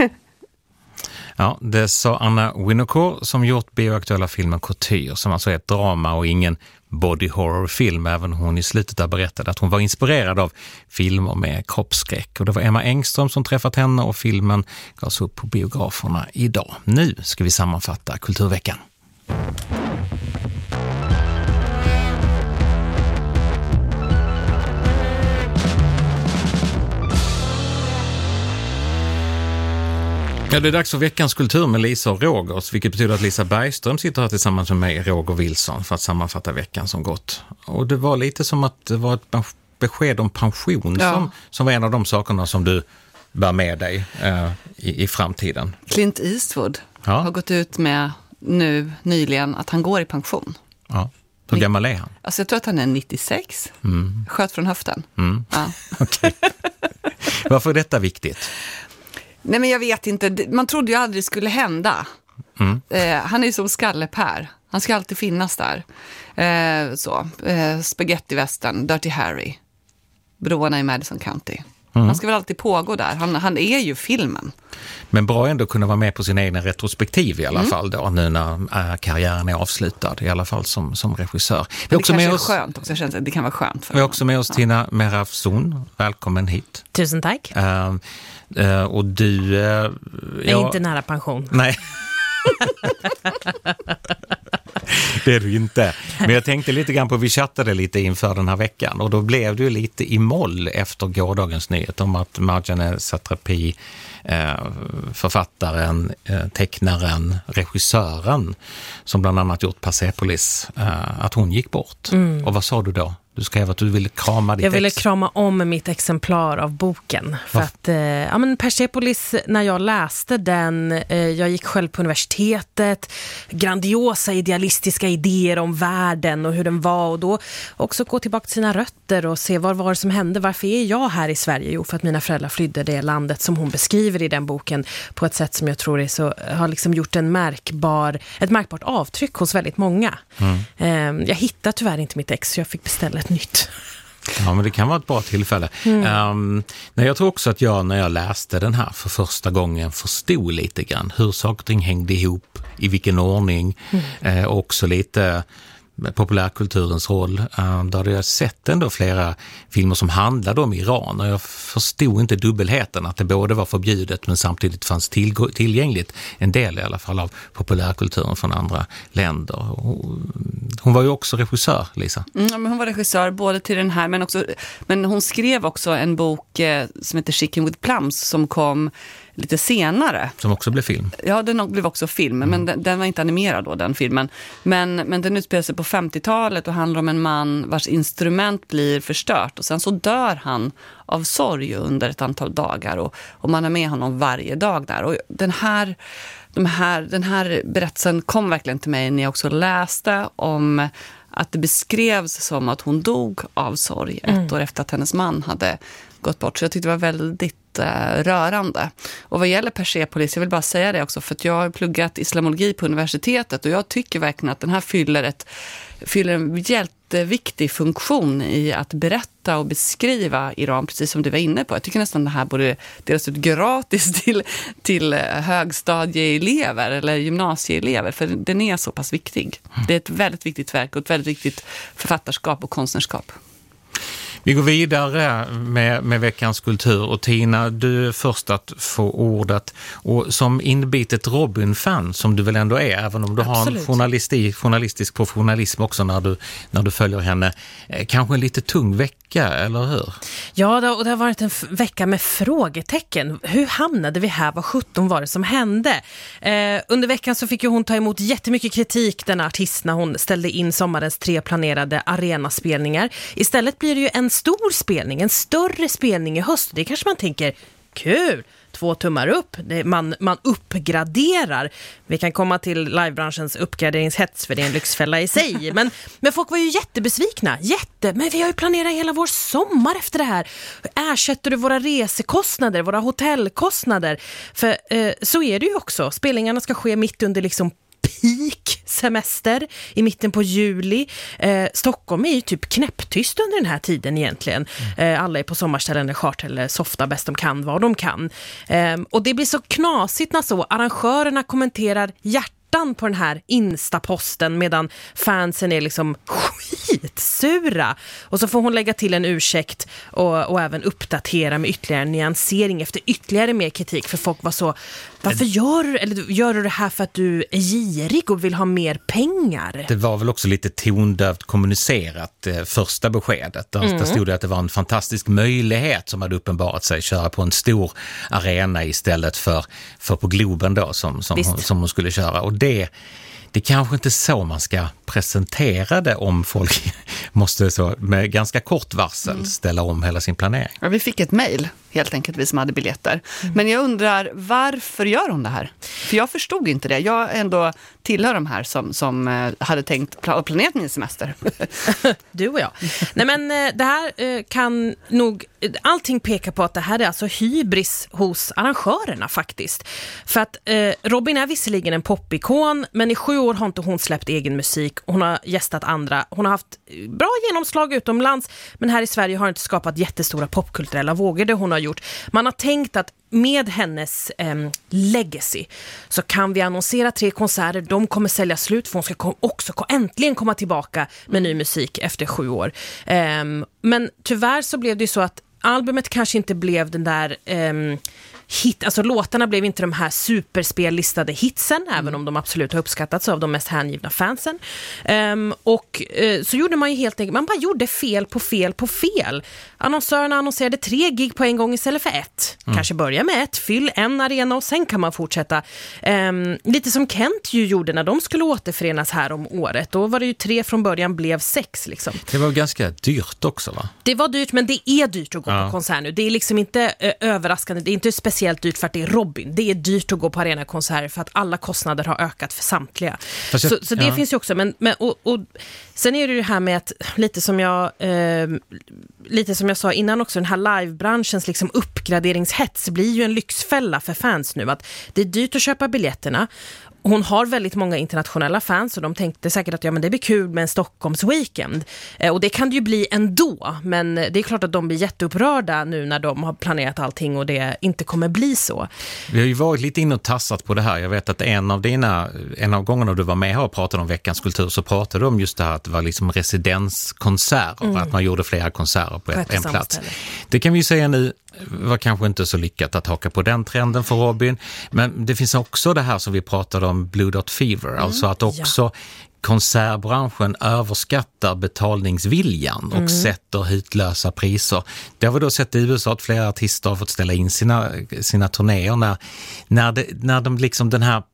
Ja, det sa Anna Winocourt som gjort bioaktuella filmen Couture, som alltså är ett drama och ingen body horror-film, även hon i slutet där berättade att hon var inspirerad av filmer med kroppsskräck. Och det var Emma Engström som träffat henne och filmen gavs upp på biograferna idag. Nu ska vi sammanfatta Kulturveckan. Ja, det är dags för veckans kultur med Lisa och Rogers, vilket betyder att Lisa Bergström sitter här tillsammans med mig, Roger Wilson, för att sammanfatta veckan som gått. Och det var lite som att det var ett besked om pension ja. som, som var en av de sakerna som du bär med dig eh, i, i framtiden. Clint Eastwood ja. har gått ut med nu nyligen att han går i pension. Ja. Hur gammal är han? Alltså jag tror att han är nittiosex. Mm. Sköt från höften. Mm. Ja. Okej. Varför är detta viktigt? Nej, men jag vet inte. Man trodde ju aldrig det skulle hända. Mm. Eh, han är ju som Skalle-Per. Han ska alltid finnas där. Eh, så. Eh, Spaghetti-västern, Dirty Harry. Broarna i Madison County. Mm. Han ska väl alltid pågå där. Han, han är ju filmen. Men bra ändå kunna vara med på sin egen retrospektiv i alla mm. fall då, nu när äh, karriären är avslutad, i alla fall som, som regissör. Vi det också kanske med är oss, skönt också, känns det. Det kan vara skönt. För vi har också med oss ja. Tina Merafzon. Välkommen hit. Tusen tack. Uh, uh, och du... Uh, jag är ja, inte nära pension. Nej. Det är du inte. Men jag tänkte lite grann på, vi chattade lite inför den här veckan och då blev du lite i moll efter gårdagens nyhet om att Marjane Satrapi, författaren, tecknaren, regissören som bland annat gjort Persepolis, att hon gick bort. Mm. Och vad sa du då? Du skrev att du ville krama ditt Jag ville ex. krama om mitt exemplar av boken. För Varför? att, eh, ja men Persepolis, när jag läste den, eh, jag gick själv på universitetet, grandiosa idealistiska idéer om världen och hur den var. Och då också gå tillbaka till sina rötter och se vad var det som hände. Varför är jag här i Sverige? Jo, för att mina föräldrar flydde det landet som hon beskriver i den boken på ett sätt som jag tror är så, har liksom gjort en märkbar, ett märkbart avtryck hos väldigt många. Mm. Eh, jag hittade tyvärr inte mitt ex så jag fick beställa ett nytt. Ja, men det kan vara ett bra tillfälle. Mm. Um, jag tror också att jag, när jag läste den här för första gången, förstod lite grann hur saker och ting hängde ihop, i vilken ordning, mm. eh, och också lite populärkulturens roll. Där hade jag sett ändå flera filmer som handlade om Iran och jag förstod inte dubbelheten att det både var förbjudet men samtidigt fanns till- tillgängligt en del i alla fall av populärkulturen från andra länder. Hon var ju också regissör, Lisa. Mm, men hon var regissör både till den här men också men hon skrev också en bok eh, som heter Chicken with Plums som kom lite senare. Som också blev film. Ja, den blev också film, mm. men den, den var inte animerad då, den filmen. Men, men den utspelar sig på femtiotalet och handlar om en man vars instrument blir förstört. Och sen så dör han av sorg under ett antal dagar. Och, och man är med honom varje dag där. Och den här, de här, den här berättelsen kom verkligen till mig när jag också läste om att det beskrevs som att hon dog av sorg ett mm. år efter att hennes man hade gått bort. Så jag tyckte det var väldigt eh, rörande. Och vad gäller Persepolis, jag vill bara säga det också för att jag har pluggat islamologi på universitetet och jag tycker verkligen att den här fyller, ett, fyller en jätteviktig funktion i att berätta och beskriva Iran precis som du var inne på. Jag tycker nästan det här borde delas ut gratis till, till högstadieelever eller gymnasieelever för den är så pass viktig. Det är ett väldigt viktigt verk och ett väldigt viktigt författarskap och konstnärskap. Vi går vidare med, med veckans kultur och Tina, du är först att få ordet och som inbitet Robin-fan som du väl ändå är, även om du Absolut. har en journalisti, journalistisk professionalism också när du, när du följer henne, kanske en lite tung vecka, eller hur? Ja, det, och det har varit en f- vecka med frågetecken. Hur hamnade vi här? Vad sjutton var det som hände? Eh, under veckan så fick ju hon ta emot jättemycket kritik, den artist, när hon ställde in sommarens tre planerade arenaspelningar. Istället blir det ju en stor spelning, en större spelning i höst. Det kanske man tänker, kul, två tummar upp. Det, man, man uppgraderar. Vi kan komma till livebranschens uppgraderingshets för det är en lyxfälla i sig. Men, men folk var ju jättebesvikna. Jätte, men vi har ju planerat hela vår sommar efter det här. Ersätter du våra resekostnader, våra hotellkostnader? För eh, så är det ju också. Spelningarna ska ske mitt under liksom peak semester i mitten på juli. Eh, Stockholm är ju typ knäpptyst under den här tiden egentligen. Eh, alla är på sommarställen, charter eller softa bäst de kan, vad de kan. Eh, och det blir så knasigt när så arrangörerna kommenterar hjärtat på den här Insta-posten medan fansen är liksom skitsura. Och så får hon lägga till en ursäkt och, och även uppdatera med ytterligare nyansering efter ytterligare mer kritik för folk var så, varför gör du, eller gör du det här för att du är girig och vill ha mer pengar? Det var väl också lite tondövt kommunicerat eh, första beskedet. Där, mm. där stod det att det var en fantastisk möjlighet som hade uppenbarat sig köra på en stor arena istället för, för på Globen då som, som, hon, som hon skulle köra. Och det, det kanske inte så man ska presentera det om folk måste så med ganska kort varsel mm. ställa om hela sin planering. Ja, vi fick ett mejl helt enkelt, vi som hade biljetter. Mm. Men jag undrar, varför gör hon det här? För jag förstod inte det. Jag ändå tillhör de här som, som eh, hade tänkt pla- planerat min semester. Du och jag. Nej men det här eh, kan nog, allting pekar på att det här är alltså hybris hos arrangörerna faktiskt. För att eh, Robin är visserligen en popikon, men i sju år har inte hon släppt egen musik. Hon har gästat andra. Hon har haft bra genomslag utomlands, men här i Sverige har det inte skapat jättestora popkulturella vågor det hon har gjort. Man har tänkt att med hennes eh, legacy så kan vi annonsera tre konserter. De kommer sälja slut för hon ska kom- också kom- äntligen komma tillbaka med ny musik efter sju år. Eh, men tyvärr så blev det ju så att albumet kanske inte blev den där eh, hit, alltså låtarna blev inte de här superspellistade hitsen, mm. även om de absolut har uppskattats av de mest hängivna fansen. Um, och uh, så gjorde man ju helt enkelt, man bara gjorde fel på fel på fel. Annonsörerna annonserade tre gig på en gång istället för ett. Mm. Kanske börja med ett, fyll en arena och sen kan man fortsätta. Um, lite som Kent ju gjorde när de skulle återförenas här om året. Då var det ju tre från början, blev sex liksom. Det var ganska dyrt också, va? Det var dyrt, men det är dyrt att gå ja. på konsert nu. Det är liksom inte uh, överraskande, det är inte speciellt dyrt för att det är Robin. Det är dyrt att gå på arenakonserter för att alla kostnader har ökat för samtliga. Jag, så, så det ja. finns ju också. Men, men, och, och, sen är det ju det här med att lite som jag eh, lite som jag sa innan också, den här livebranschens liksom uppgraderingshets blir ju en lyxfälla för fans nu. Att det är dyrt att köpa biljetterna. hon har väldigt många internationella fans och de tänkte säkert att ja, men det blir kul med en Stockholms weekend. Eh, och det kan det ju bli ändå, men det är klart att de blir jätteupprörda nu när de har planerat allting och det inte kommer bli så. Vi har ju varit lite in och tassat på det här. Jag vet att en av dina, en av gångerna du var med här och pratade om Veckans kultur så pratade du om just det här att det var liksom residenskonserter, mm. att man gjorde flera konserter på, på ett, en plats. Ställe. Det kan vi ju säga nu var kanske inte så lyckat att haka på den trenden för Robin. Men det finns också det här som vi pratade om Blue Dot Fever. Mm, alltså att också ja. konsertbranschen överskattar betalningsviljan och mm. sätter hutlösa priser. Det har vi då sett i U S A att flera artister har fått ställa in sina, sina turnéer när, när, det, när de liksom den här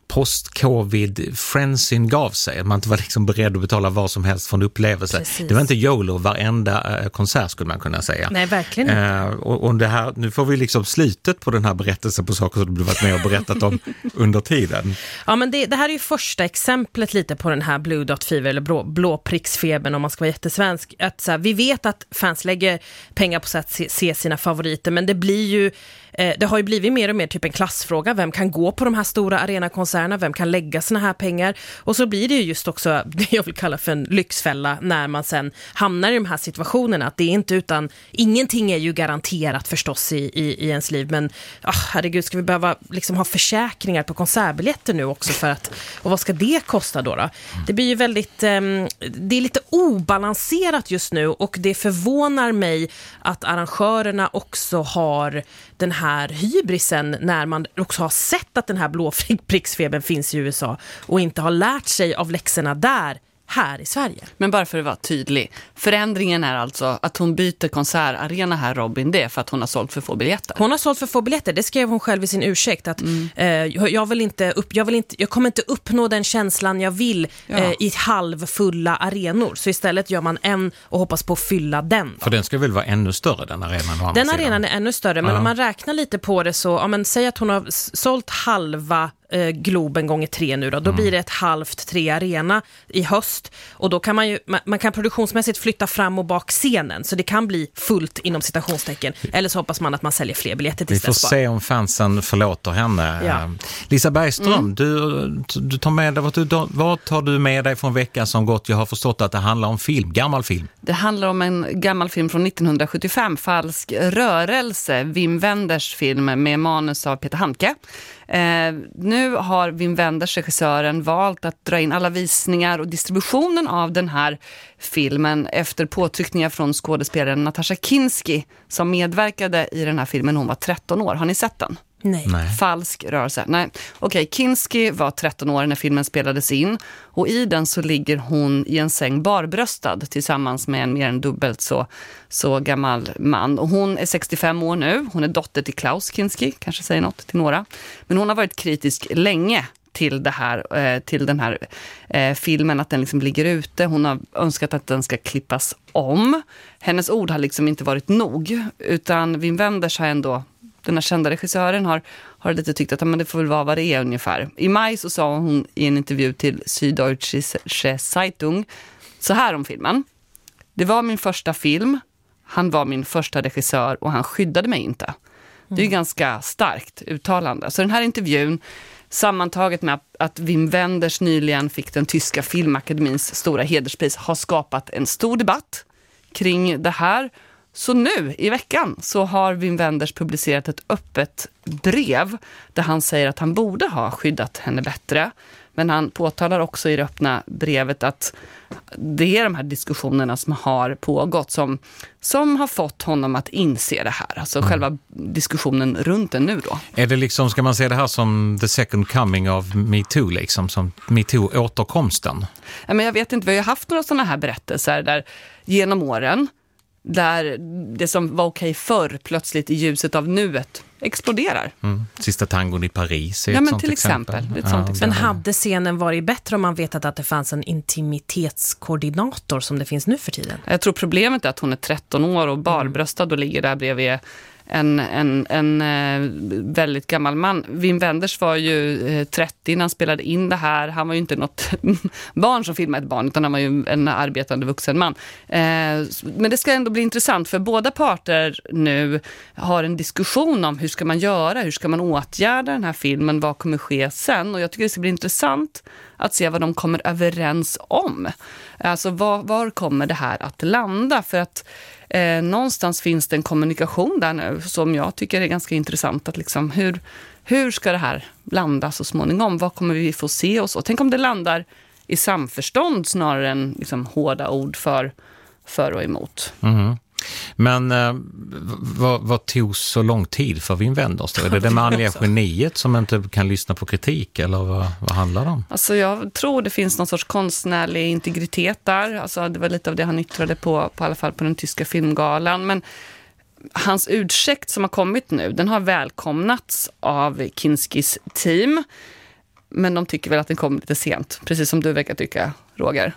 post-covid-frensyn gav sig. Att man inte var liksom beredd att betala vad som helst för en upplevelse. Precis. Det var inte YOLO varenda eh, konsert skulle man kunna säga. Nej, verkligen inte. Eh, och, och det här, nu får vi liksom slutet på den här berättelsen på saker som du varit med och berättat om under tiden. Ja, men det, det här är ju första exemplet lite på den här Blue Dot Fever eller blå, blåpricksfebern om man ska vara jättesvensk. Att, så här, vi vet att fans lägger pengar på att se, se sina favoriter, men det blir ju det har ju blivit mer och mer typ en klassfråga. Vem kan gå på de här stora arenakonserterna? Vem kan lägga såna här pengar? Och så blir det ju just också det jag vill kalla för en lyxfälla när man sen hamnar i de här situationerna. Att det är inte utan, ingenting är ju garanterat förstås i, i, i ens liv. Men oh, herregud, ska vi behöva liksom ha försäkringar på konsertbiljetter nu också för att, och vad ska det kosta då? då? Det blir ju väldigt, um, det är lite obalanserat just nu och det förvånar mig att arrangörerna också har den här hybrisen när man också har sett att den här blåpricksfebern finns i U S A och inte har lärt sig av läxorna där här i Sverige. Men bara för att vara tydlig, förändringen är alltså att hon byter konsertarena här, Robin, det är för att hon har sålt för få biljetter. Hon har sålt för få biljetter, det skrev hon själv i sin ursäkt att mm. eh, jag vill inte upp, jag vill inte, jag kommer inte uppnå den känslan jag vill ja. eh, i halvfulla arenor, så istället gör man en och hoppas på att fylla den. Då. För den ska väl vara ännu större, den arenan? Den arenan är ännu större, men ja. om man räknar lite på det så, ja, men säg att hon har sålt halva eh, Globen gånger tre nu då, då mm. blir det ett halvt tre arena i höst och då kan man ju, man, man kan produktionsmässigt flytta fram och bak scenen så det kan bli fullt inom citationstecken, eller så hoppas man att man säljer fler biljetter till. Vi får se om fansen förlåter henne. Ja. Lisa Bergström, mm. du, du tar med dig, vad, du, vad tar du med dig från veckan som gått? Jag har förstått att det handlar om film, gammal film. Det handlar om en gammal film från nittonhundrasjuttiofem, Falsk rörelse, Wim Wenders film med manus av Peter Handke. Eh, nu har Wim Wenders, regissören, valt att dra in alla visningar och distributionen av den här filmen efter påtryckningar från skådespelaren Natasha Kinski som medverkade i den här filmen. Hon var tretton år. Har ni sett den? Nej. Nej. Falsk rörelse. Nej. Okej, Kinski var tretton år när filmen spelades in och i den så ligger hon i en säng barbröstad tillsammans med en mer än dubbelt så, så gammal man. Och hon är sextiofem år nu. Hon är dotter till Klaus Kinski, kanske säger något till några. Men hon har varit kritisk länge till, det här, eh, till den här eh, filmen, att den liksom ligger ute. Hon har önskat att den ska klippas om. Hennes ord har liksom inte varit nog, utan Wim Wenders har ändå, den här kända regissören har, har lite tyckt att men det får väl vara vad det är ungefär. I maj så sa hon i en intervju till Süddeutsche Zeitung så här om filmen. Det var min första film, han var min första regissör och han skyddade mig inte. Det är ju ganska starkt uttalande. Så den här intervjun, sammantaget med att Wim Wenders nyligen fick den tyska filmakademins stora hederspris, har skapat en stor debatt kring det här. Så nu i veckan så har Wim Wenders publicerat ett öppet brev där han säger att han borde ha skyddat henne bättre. Men han påtalar också i det öppna brevet att det är de här diskussionerna som har pågått som, som har fått honom att inse det här. Alltså mm. själva diskussionen runt den nu då. Är det liksom, ska man se det här som the second coming of Me Too, liksom, som Me Too-återkomsten? Ja, men jag vet inte, vi har ju haft några sådana här berättelser där genom åren där det som var okej förr plötsligt i ljuset av nuet exploderar. Mm. Sista tangon i Paris är ja, ett men sånt till exempel. exempel. Ett ja, sånt exempel. Men hade scenen varit bättre om man vetat att det fanns en intimitetskoordinator som det finns nu för tiden? Jag tror problemet är att hon är tretton år och barbröstad och ligger där bredvid en, en, en eh, väldigt gammal man. Wim Wenders var ju eh, trettio när han spelade in det här. Han var ju inte något barn som filmade ett barn, utan han var ju en arbetande vuxen man. Eh, men det ska ändå bli intressant, för båda parter nu har en diskussion om hur ska man göra, hur ska man åtgärda den här filmen, vad kommer ske sen, och jag tycker det ska bli intressant att se vad de kommer överens om. Alltså var, var kommer det här att landa, för att eh, någonstans finns det en kommunikation där nu som jag tycker är ganska intressant, att liksom hur, hur ska det här landa så småningom, vad kommer vi få se oss, och tänk om det landar i samförstånd snarare än liksom hårda ord för, för och emot. Mm. Men eh, vad, vad tog så lång tid för Wim Wenders då? Är det det manliga geniet som inte kan lyssna på kritik, eller vad, vad handlar det om? Alltså jag tror det finns någon sorts konstnärlig integritet där. Alltså det var lite av det han yttrade på, på i alla fall på den tyska filmgalan. Men hans ursäkt som har kommit nu, den har välkomnats av Kinskis team. Men de tycker väl att den kom lite sent, precis som du verkar tycka, Roger.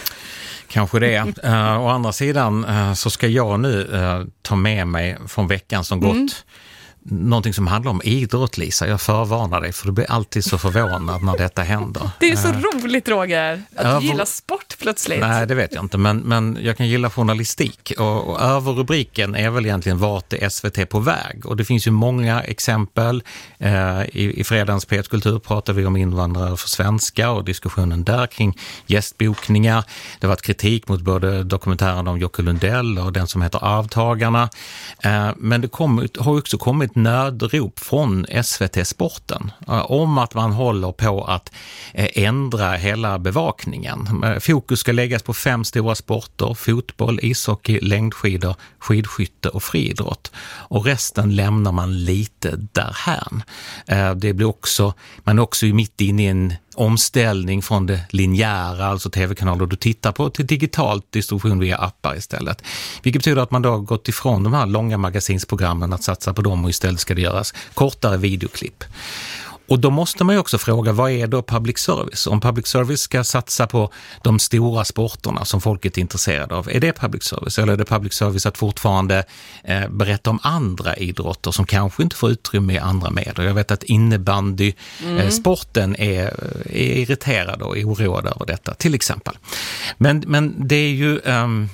Kanske det. Uh, å andra sidan uh, så ska jag nu uh, ta med mig från veckan som gått mm. någonting som handlar om idrott, Lisa. Jag förvarnar dig, för du blir alltid så förvånad när detta händer. Det är så uh, roligt, Roger, att över... du gillar sport plötsligt. Nej, det vet jag inte, men, men jag kan gilla journalistik. Och, och överrubriken är väl egentligen vart är S V T på väg? Och det finns ju många exempel. Uh, i, I fredagens P ett Kultur pratar vi om invandrare för svenska och diskussionen där kring gästbokningar. Det har varit kritik mot både dokumentären om Jocke Lundell och den som heter Avtagarna. Uh, men det kom, har också kommit nödrop från S V T-sporten uh, om att man håller på att uh, ändra hela bevakningen. Uh, fokus ska läggas på fem stora sporter: fotboll, ishockey, längdskidor, skidskytte och friidrott. Och resten lämnar man lite därhän. Uh, det blir också, man är också mitt inne i en omställning från det linjära, alltså tv-kanaler du tittar på, till digitalt distribution via appar istället. Vilket betyder att man då har gått ifrån de här långa magasinsprogrammen, att satsa på dem, och istället ska det göras kortare videoklipp. Och då måste man ju också fråga, vad är då public service? Om public service ska satsa på de stora sporterna som folket är intresserade av, är det public service? Eller är det public service att fortfarande eh, berätta om andra idrotter som kanske inte får utrymme i andra medier? Jag vet att innebandy, mm. eh, sporten är, är irriterad och är oroad över detta, till exempel. Men, men det är ju... Um,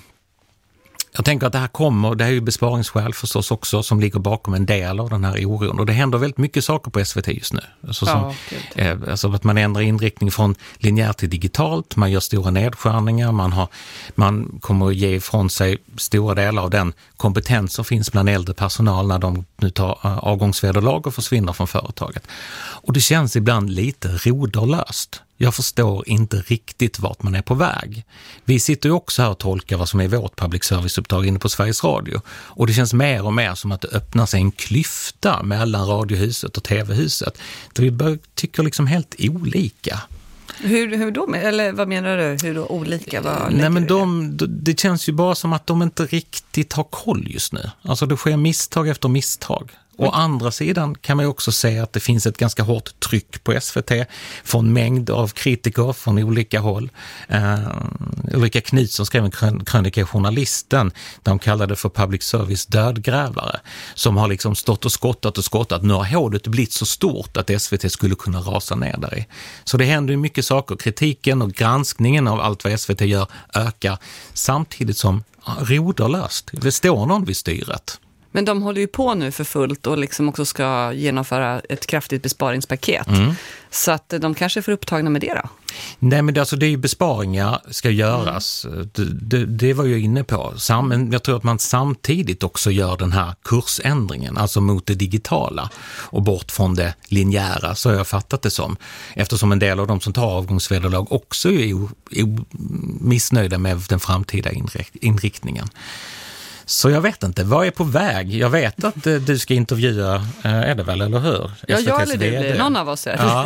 Jag tänker att det här kommer, det här är ju besparingsskäl förstås också som ligger bakom en del av den här oron. Och det händer väldigt mycket saker på S V T just nu. Alltså, som, ja, eh, alltså att man ändrar inriktning från linjärt till digitalt, man gör stora nedskärningar, man, har, man kommer att ge ifrån sig stora delar av den kompetens som finns bland äldre personal när de nu tar uh, avgångsvederlag och försvinner från företaget. Och det känns ibland lite roderlöst. Jag förstår inte riktigt vart man är på väg. Vi sitter ju också här och tolkar vad som är vårt public service-uppdrag inne på Sveriges Radio. Och det känns mer och mer som att det öppnar sig en klyfta mellan radiohuset och tv-huset. Där vi bör, tycker liksom helt olika. Hur, hur då? Eller vad menar du? Hur då olika? Vad Nej, men de, det känns ju bara som att de inte riktigt har koll just nu. Alltså det sker misstag efter misstag. Å andra sidan kan man ju också se att det finns ett ganska hårt tryck på S V T från mängd av kritiker från olika håll. Uh, Ulrika Knutsson skrev en krönika i Journalisten där de kallade det för public service dödgrävare, som har liksom stått och skottat och skottat. Nu har hålet blivit så stort att S V T skulle kunna rasa ner där i. Så det händer ju mycket saker. Kritiken och granskningen av allt vad S V T gör ökar, samtidigt som roderlöst. Det står någon vid styret. Men de håller ju på nu för fullt och liksom också ska genomföra ett kraftigt besparingspaket. Mm. Så att de kanske får upptagna med det då? Nej, men det, alltså, det är ju besparingar ska göras. Mm. Det, det, det var jag inne på. Sam, men jag tror att man samtidigt också gör den här kursändringen, alltså mot det digitala och bort från det linjära, så har jag fattat det som. Eftersom en del av de som tar avgångsvederlag också är o, o, missnöjda med den framtida inriktningen. Så jag vet inte, vad är på väg? Jag vet att eh, du ska intervjua, eh, är det väl, eller hur? Ja, jag eller du blir, någon av oss är ja.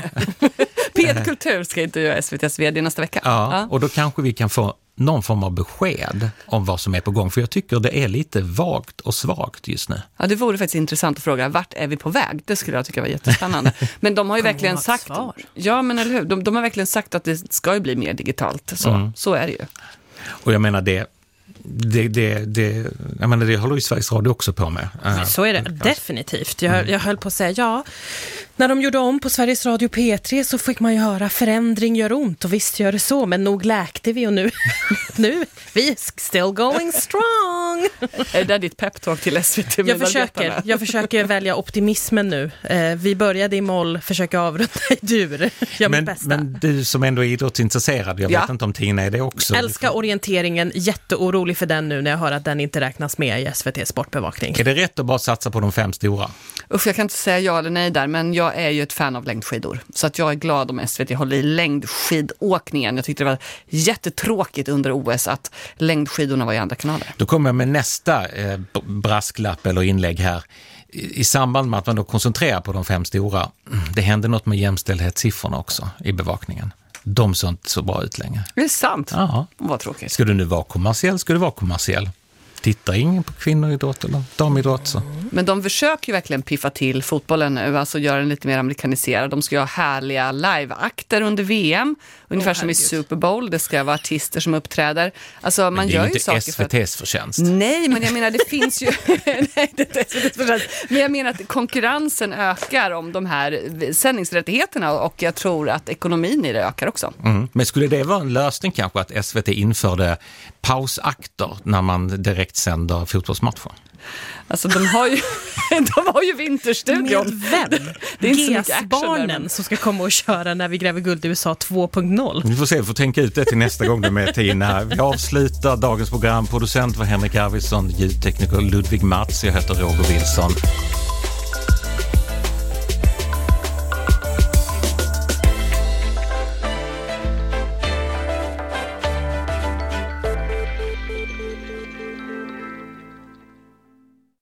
P ett Kultur ska intervjua S V T:s vd nästa vecka. Ja, ja, och då kanske vi kan få någon form av besked om vad som är på gång. För jag tycker det är lite vagt och svagt just nu. Ja, det vore faktiskt intressant att fråga, vart är vi på väg? Det skulle jag tycka var jättespännande. Men de har ju verkligen sagt, svar. ja men eller hur, de, de har verkligen sagt att det ska ju bli mer digitalt. Så, mm. så är det ju. Och jag menar det, det, det, det, jag menar, det håller ju Sveriges Radio också på med. Så är det, definitivt. Jag, jag höll på att säga, ja, när de gjorde om på Sveriges Radio P tre så fick man ju höra förändring gör ont, och visst gör det så, men nog läkte vi och nu, nu vi är still going strong. Är det där ditt peptalk till S V T? Jag försöker, jag försöker välja optimismen nu. Eh, vi började i moll, försöker avrunda i dur. Jag men, bästa. men du som ändå är idrottsintresserad, jag Ja. vet inte om Tina är det också. Älskar orienteringen, jätteorolig för den nu när jag hör att den inte räknas med i S V T Sportbevakning. Är det rätt att bara satsa på de fem stora? Usch, jag kan inte säga ja eller nej där, men jag är ju ett fan av längdskidor. Så att jag är glad om S V T håller i längdskidåkningen. Jag tyckte det var jättetråkigt under O S att längdskidorna var i andra kanaler. Då kommer jag med nästa eh, brasklapp eller inlägg här. I, I samband med att man då koncentrerar på de fem stora, det hände något med jämställdhetssiffrorna också i bevakningen. De såg inte så bra ut längre. Det är sant. Ja. Vad tråkigt. Ska du nu vara kommersiell? Ska du vara kommersiell? Tittar ingen på kvinnoidrott eller damidrott så? Men de försöker ju verkligen piffa till fotbollen nu, alltså göra den lite mer amerikaniserad. De ska ju ha härliga liveakter under V M, ungefär oh, som i Super Bowl. Det ska vara artister som uppträder. Alltså, man det gör är ju inte saker S V T:s förtjänst. Nej, men jag menar det finns ju nej, det är S V T:s förtjänst. Men jag menar att konkurrensen ökar om de här sändningsrättigheterna, och jag tror att ekonomin i det ökar också. Mm. Men skulle det vara en lösning kanske att S V T införde pausakter när man direkt sänder fotbollsmatcher? Alltså de har ju de har ju Vinterstudion. Med vem? Det är inte så mycket action G S-barnen som ska komma och köra när vi gräver guld i U S A två punkt noll. Vi får se, vi får tänka ut det till nästa gång du är med, Tina. Vi avslutar dagens program. Producent var Henrik Arvidsson, ljudtekniker Ludvig Mats. Jag heter Roger Wilson.